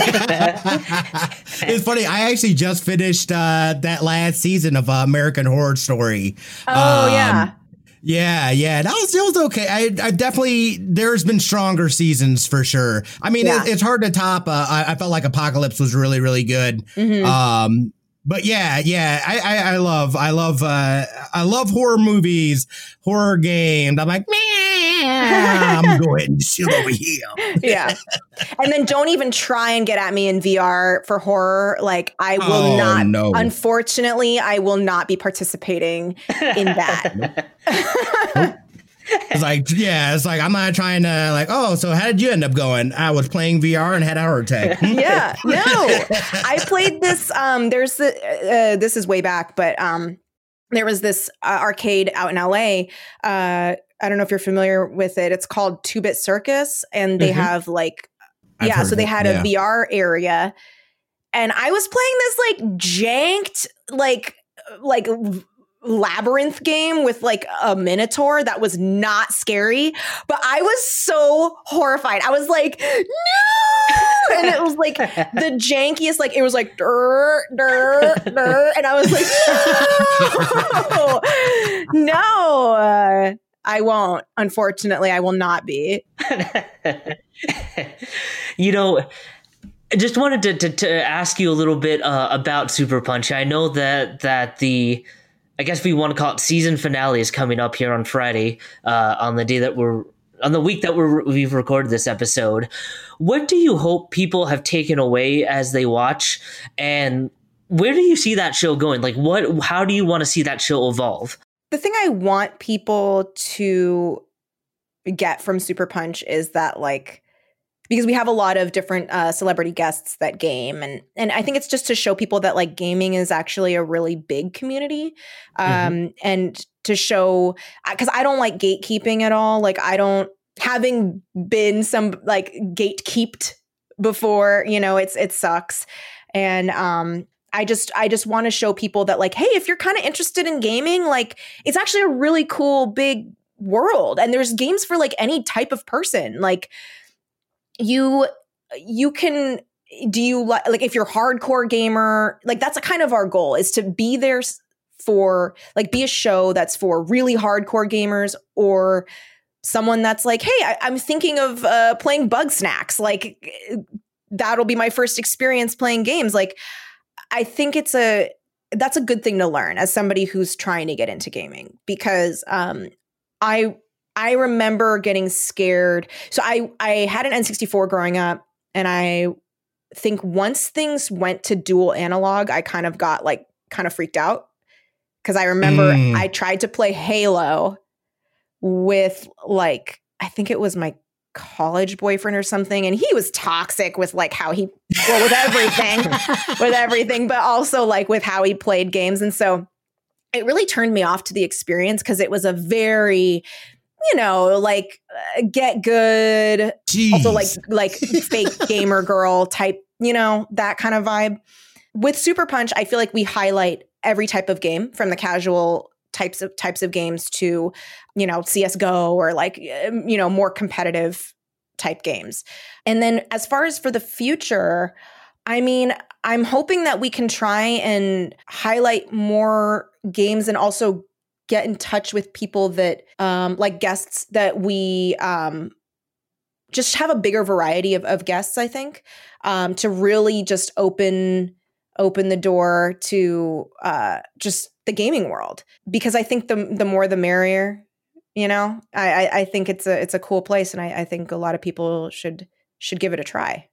It's funny. I actually just finished uh, that last season of uh, American Horror Story. Oh, Um, yeah. Yeah, yeah, that was, it was okay. I, I definitely, there's been stronger seasons for sure. I mean, Yeah. it, it's hard to top. Uh, I, I felt like Apocalypse was really, really good. Mhm. Um, but yeah, yeah, I, I, I love, I love, uh, I love horror movies, horror games. I'm like, man, I'm going to sit over here. Yeah. And then don't even try and get at me in V R for horror. Like, I will Oh, not, no. unfortunately, I will not be participating in that. It's like, yeah, it's like, I'm not trying to like, oh, so how did you end up going? I was playing V R and had a heart attack. Yeah, no. I played this. Um, there's the. Uh, this is way back, but um, there was this uh, arcade out in L A. Uh, I don't know if you're familiar with it. It's called Two Bit Circus, and they Mhm. have like, I've yeah. heard So of they it, had yeah. a V R area, and I was playing this like janked, like like labyrinth game with like a minotaur that was not scary, but I was so horrified. I was like, no, and it was like the jankiest, like it was like dur, dur, dur, and I was like, no, no, uh, I won't. Unfortunately, I will not be. You know, I just wanted to, to, to ask you a little bit uh, about Super Punch. I know that that the, I guess we want to call it season finale is coming up here on Friday, uh, on the day that we're, on the week that we're, we've recorded this episode. What do you hope people have taken away as they watch? And where do you see that show going? Like, what, how do you want to see that show evolve? The thing I want people to get from Super Punch is that, like, because we have a lot of different uh, celebrity guests that game, and and I think it's just to show people that like gaming is actually a really big community, um, Mm-hmm. and to show, because I don't like gatekeeping at all. Like I don't having been some like gatekeeped before, you know, it's it sucks. And um I just I just want to show people that like, hey, if you're kind of interested in gaming, like it's actually a really cool big world, and there's games for like any type of person. Like you you can do you like like if you're a hardcore gamer, like that's a kind of our goal, is to be there for like be a show that's for really hardcore gamers, or someone that's like, hey, I, I'm thinking of uh, playing Bug Snacks. Like that'll be my first experience playing games. Like I think it's a that's a good thing to learn as somebody who's trying to get into gaming, because um, I I remember getting scared. So I I had an N sixty-four growing up, and I think once things went to dual analog, I kind of got like kind of freaked out, because I remember mm. I tried to play Halo with like I think it was my college boyfriend or something, and he was toxic with like how he well with everything with everything but also like with how he played games. And so it really turned me off to the experience, because it was a very, you know, like uh, get good, Jeez. also like like fake gamer girl type, you know, that kind of vibe. With Super Punch, I feel like we highlight every type of game, from the casual types of types of games to, you know, C S G O or like, you know, more competitive type games. And then as far as for the future, I mean, I'm hoping that we can try and highlight more games, and also get in touch with people that um, like guests that we um, just have a bigger variety of, of guests, I think, um, to really just open open the door to uh, just the gaming world, because I think the the more the merrier. You know, I, I think it's a it's a cool place, and I, I think a lot of people should should give it a try.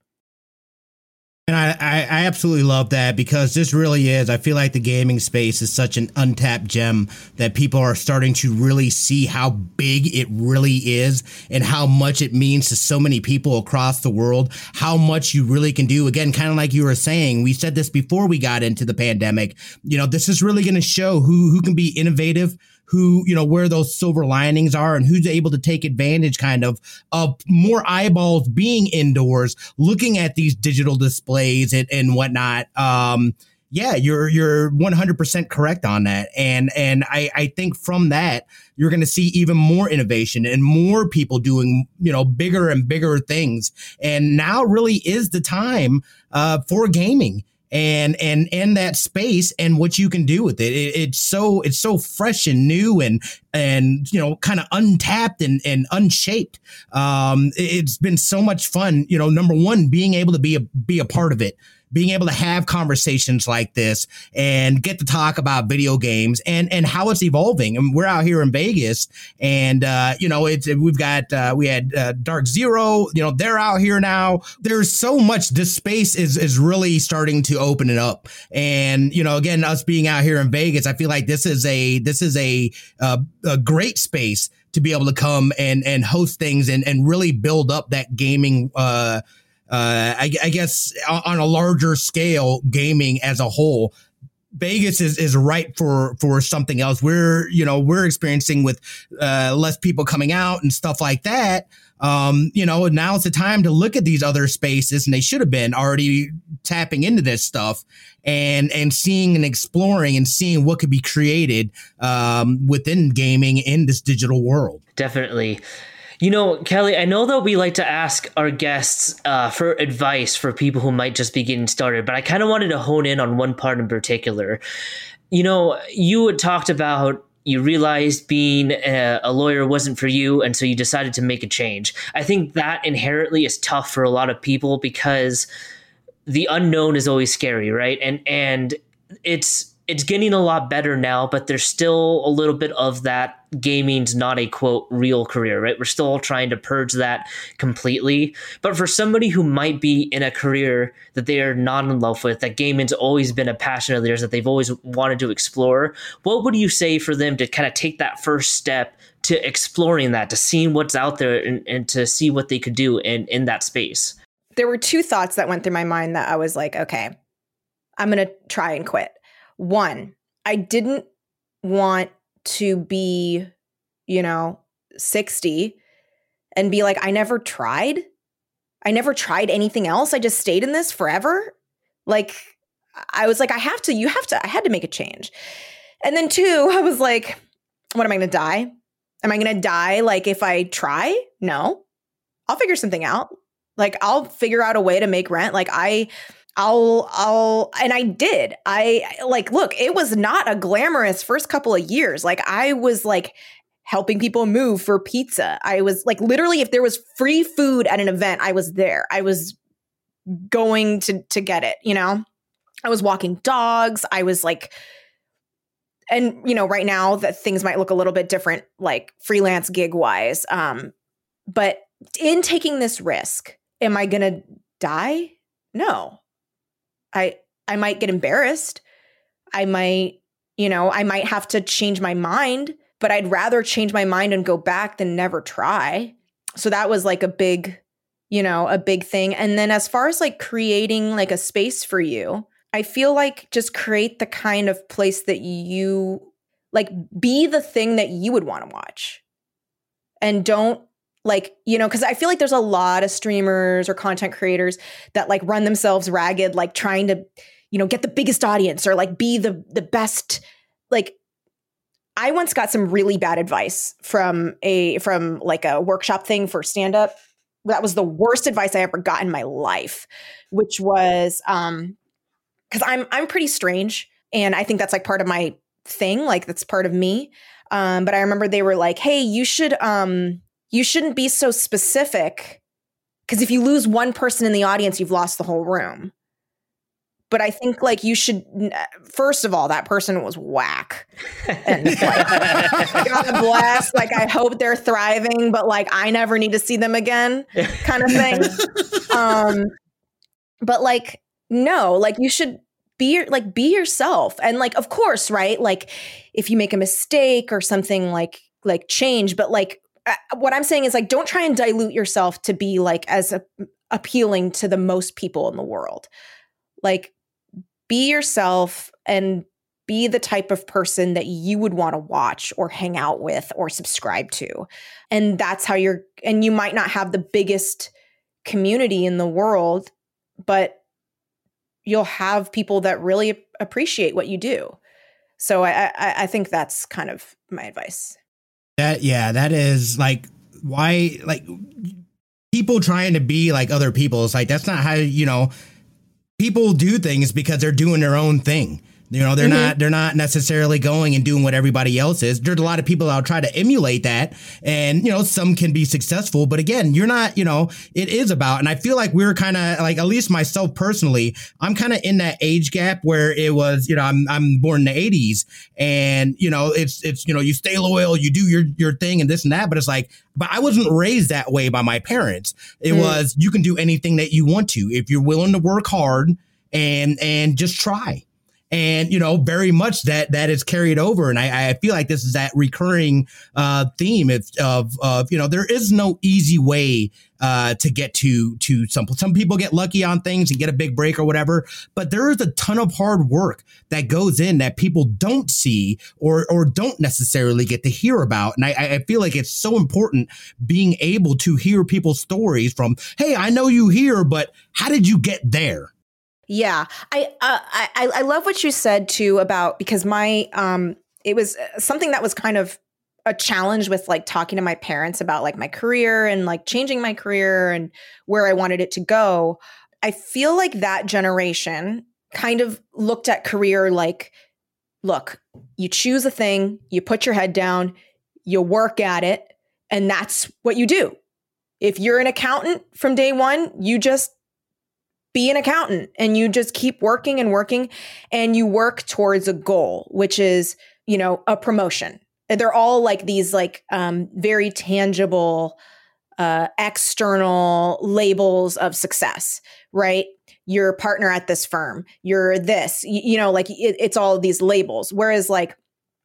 And I, I, I absolutely love that, because this really is, I feel like the gaming space is such an untapped gem that people are starting to really see how big it really is, and how much it means to so many people across the world, how much you really can do. Again, kind of like you were saying, we said this before we got into the pandemic, you know, this is really going to show who who can be innovative, who, you know, where those silver linings are, and who's able to take advantage kind of of more eyeballs being indoors, looking at these digital displays and, and whatnot. Um, yeah, you're you're one hundred percent correct on that. And and I, I think from that, you're going to see even more innovation and more people doing, you know, bigger and bigger things. And now really is the time uh, for gaming. And and in that space, and what you can do with it. it, it's so it's so fresh and new, and and you know, kind of untapped and and unshaped. Um, it's been so much fun. You know, number one, being able to be a be a part of it. Being able to have conversations like this and get to talk about video games and, and how it's evolving. And we're out here in Vegas, and, uh, you know, it's, we've got, uh, we had, uh, Dark Zero, you know, they're out here now. There's so much, this space is, is really starting to open it up. And, you know, again, us being out here in Vegas, I feel like this is a, this is a, uh, a great space to be able to come and, and host things and, and really build up that gaming, uh, Uh, I, I guess on a larger scale, gaming as a whole, Vegas is, is ripe for, for something else. We're, you know, we're experiencing with uh, less people coming out and stuff like that. Um, you know, now it's the time to look at these other spaces, and they should have been already tapping into this stuff and, and seeing and exploring and seeing what could be created um, within gaming in this digital world. Definitely. You know, Kelly, I know that we like to ask our guests uh, for advice for people who might just be getting started, but I kind of wanted to hone in on one part in particular. You know, you had talked about you realized being a, a lawyer wasn't for you, and so you decided to make a change. I think that inherently is tough for a lot of people, because the unknown is always scary, right? And and it's it's getting a lot better now, but there's still a little bit of that gaming's not a quote real career, right? We're still trying to purge that completely. But for somebody who might be in a career that they are not in love with, that gaming's always been a passion of theirs, that they've always wanted to explore, what would you say for them to kind of take that first step to exploring that, to seeing what's out there, and, and to see what they could do in, in that space? There were two thoughts that went through my mind that I was like, okay, I'm going to try and quit. One, I didn't want to be, you know, sixty and be like, I never tried. I never tried anything else. I just stayed in this forever. Like, I was like, I have to, you have to, I had to make a change. And then two, I was like, what am I going to die? Am I going to die? Like if I try? No, I'll figure something out. Like I'll figure out a way to make rent. Like I, I'll, I'll, and I did. I like, look, it was not a glamorous first couple of years. Like I was like helping people move for pizza. I was like, literally, if there was free food at an event, I was there. I was going to, to get it, you know? I was walking dogs. I was like, and you know, right now that things might look a little bit different, like freelance gig wise. Um, but in taking this risk, am I going to die? No. I I might get embarrassed. I might, you know, I might have to change my mind, but I'd rather change my mind and go back than never try. So that was like a big, you know, a big thing. And then as far as like creating like a space for you, I feel like just create the kind of place that you like, be the thing that you would want to watch. And don't like, you know, because I feel like there's a lot of streamers or content creators that like run themselves ragged, like trying to, you know, get the biggest audience or like be the the best. Like I once got some really bad advice from a from like a workshop thing for stand-up. That was the worst advice I ever got in my life, which was um because I'm I'm pretty strange. And I think that's like part of my thing. Like that's part of me. Um, but I remember they were like, hey, you should um you shouldn't be so specific because if you lose one person in the audience, you've lost the whole room. But I think like you should, first of all, that person was whack. And like, God bless. Like, I hope they're thriving, but like, I never need to see them again kind of thing. um, but like, no, like you should be like, be yourself. And like, of course, right. Like if you make a mistake or something like, like change, but like, what I'm saying is like, don't try and dilute yourself to be like as a, appealing to the most people in the world. Like be yourself and be the type of person that you would want to watch or hang out with or subscribe to. And that's how you're, and you might not have the biggest community in the world, but you'll have people that really appreciate what you do. So I, I, I think that's kind of my advice. That, yeah, that is like why, like people trying to be like other people. It's like, that's not how, you know, people do things because they're doing their own thing. You know, they're mm-hmm. not they're not necessarily going and doing what everybody else is. There's a lot of people that'll try to emulate that. And, you know, some can be successful. But again, you're not, you know, it is about. And I feel like we're kind of like, at least myself personally, I'm kind of in that age gap where it was, you know, I'm I'm born in the eighties. And, you know, it's it's, you know, you stay loyal, you do your your thing and this and that. But it's like, but I wasn't raised that way by my parents. It mm. was you can do anything that you want to if you're willing to work hard and and just try. And, you know, very much that that is carried over. And I, I feel like this is that recurring uh, theme of, of, of, you know, there is no easy way uh, to get to to some. Some people get lucky on things and get a big break or whatever. But there is a ton of hard work that goes in that people don't see or or don't necessarily get to hear about. And I, I feel like it's so important being able to hear people's stories from, hey, I know you here, but how did you get there? Yeah, I, uh, I I love what you said too about because my um it was something that was kind of a challenge with like talking to my parents about like my career and like changing my career and where I wanted it to go. I feel like that generation kind of looked at career like, look, you choose a thing, you put your head down, you work at it, and that's what you do. If you're an accountant from day one, you just be an accountant and you just keep working and working and you work towards a goal, which is, you know, a promotion. And they're all like these like um, very tangible, uh, external labels of success, right? You're a partner at this firm. You're this, you, you know, like it, it's all these labels. Whereas like,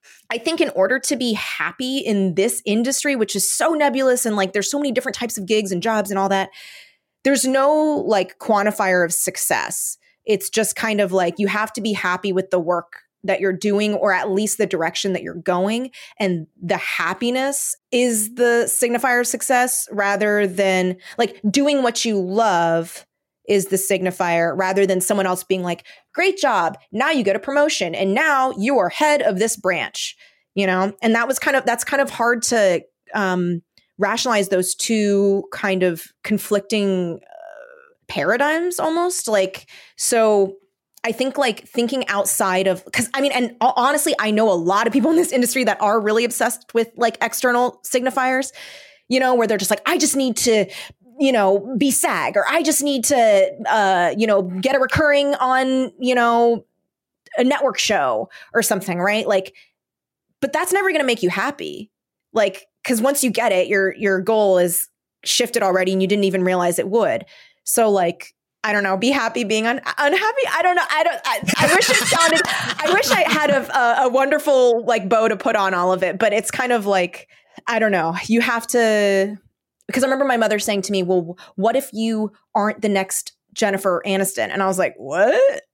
I think in order to be happy in this industry, which is so nebulous and like there's so many different types of gigs and jobs and all that, there's no like quantifier of success. It's just kind of like you have to be happy with the work that you're doing, or at least the direction that you're going. And the happiness is the signifier of success, rather than like doing what you love is the signifier, rather than someone else being like, great job, now you get a promotion and now you are head of this branch, you know? And that was kind of, that's kind of hard to um, rationalize those two kind of conflicting uh, paradigms almost. Like, so I think like thinking outside of, because I mean, and honestly, I know a lot of people in this industry that are really obsessed with like external signifiers, you know, where they're just like, I just need to, you know, be SAG, or I just need to, uh, you know, get a recurring on, you know, a network show or something, right? Like, but that's never going to make you happy. Like, because once you get it, your your goal is shifted already and you didn't even realize it would. So like, I don't know, be happy being un- unhappy. I don't know. I don't, I, I wish it sounded, I wish I had a, a, a wonderful like bow to put on all of it, but it's kind of like, I don't know. You have to, because I remember my mother saying to me, well, what if you aren't the next Jennifer Aniston? And I was like, what?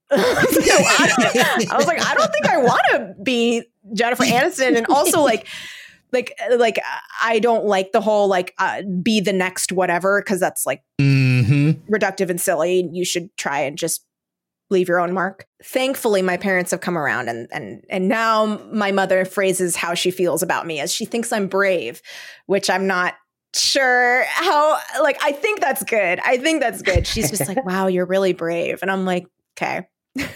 I was like, I don't think I want to be Jennifer Aniston. And also like, like, like I don't like the whole, like, uh, be the next whatever, because that's like mm-hmm. reductive and silly. You should try and just leave your own mark. Thankfully, my parents have come around, and and and now my mother phrases how she feels about me as she thinks I'm brave, which I'm not sure how, like, I think that's good. I think that's good. She's just like, wow, you're really brave. And I'm like, okay.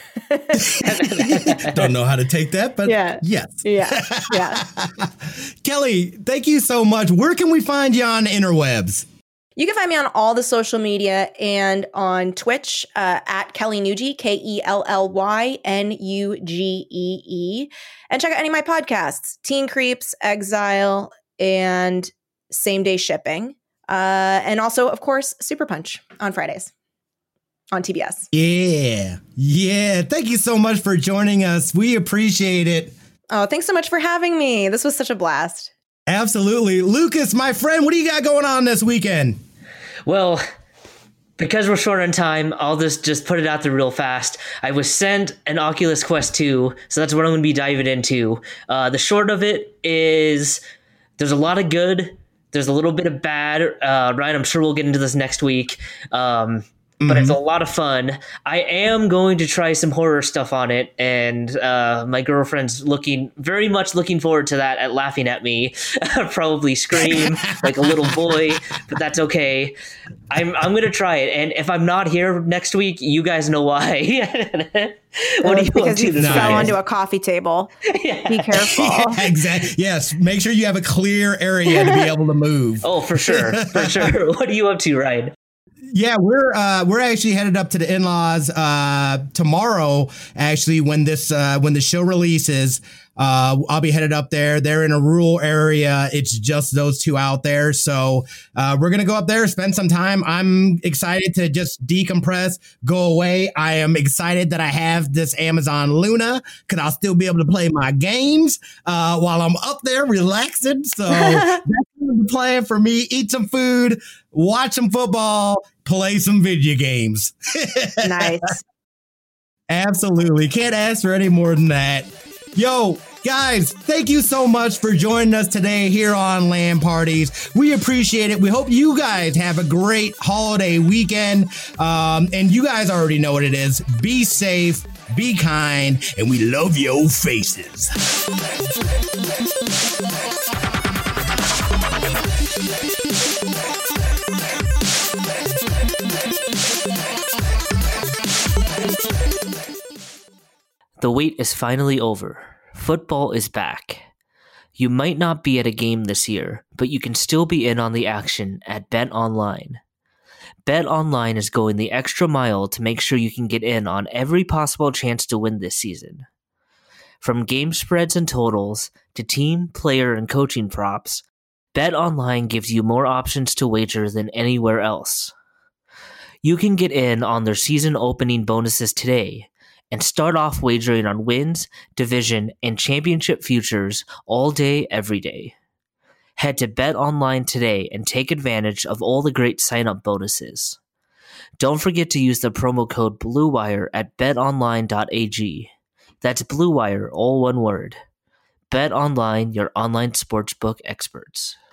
Don't know how to take that, but yeah. yes. Yeah. Yeah. Kelly, thank you so much. Where can we find you on the interwebs? You can find me on all the social media and on Twitch uh, at Kelly Nugie, K E L L Y N U G E E. And check out any of my podcasts, Teen Creeps, Exile, and Same Day Shipping. Uh, and also, of course, Super Punch on Fridays on T B S. Yeah. Yeah. Thank you so much for joining us. We appreciate it. Oh, thanks so much for having me. This was such a blast. Absolutely. Lucas, my friend, what do you got going on this weekend? Well, because we're short on time, I'll just, just put it out there real fast. I was sent an Oculus Quest two, so that's what I'm going to be diving into. Uh, the short of it is there's a lot of good. There's a little bit of bad. Uh, Ryan, I'm sure we'll get into this next week. Um, But mm-hmm. it's a lot of fun. I am going to try some horror stuff on it, and uh, my girlfriend's looking very much looking forward to that, at laughing at me, probably scream like a little boy, but that's okay. I'm I'm going to try it, and if I'm not here next week, you guys know why. What do you because you fell nice. onto a coffee table. Yeah. Be careful. Yeah, exactly. Yes, make sure you have a clear area to be able to move. Oh, for sure, for sure. What are you up to, Ryan? Yeah, we're uh, we're actually headed up to the in-laws uh, tomorrow. Actually, when this uh, when the show releases, uh, I'll be headed up there. They're in a rural area. It's just those two out there. So uh, we're gonna go up there, spend some time. I'm excited to just decompress, go away. I am excited that I have this Amazon Luna because I'll still be able to play my games uh, while I'm up there relaxing. So that's the plan for me. Eat some food, watch some football, play some video games. Nice. Absolutely. Can't ask for any more than that. Yo, guys, thank you so much for joining us today here on LAN Parties. We appreciate it. We hope you guys have a great holiday weekend. Um, and you guys already know what it is. Be safe, be kind, and we love your faces. The wait is finally over. Football is back. You might not be at a game this year, but you can still be in on the action at BetOnline. BetOnline is going the extra mile to make sure you can get in on every possible chance to win this season. From game spreads and totals to team, player, and coaching props, BetOnline gives you more options to wager than anywhere else. You can get in on their season opening bonuses today and start off wagering on wins, division, and championship futures all day, every day. Head to BetOnline today and take advantage of all the great sign-up bonuses. Don't forget to use the promo code BLUEWIRE at bet online dot a g. That's Blue Wire, all one word. Bet Online, your online sportsbook experts.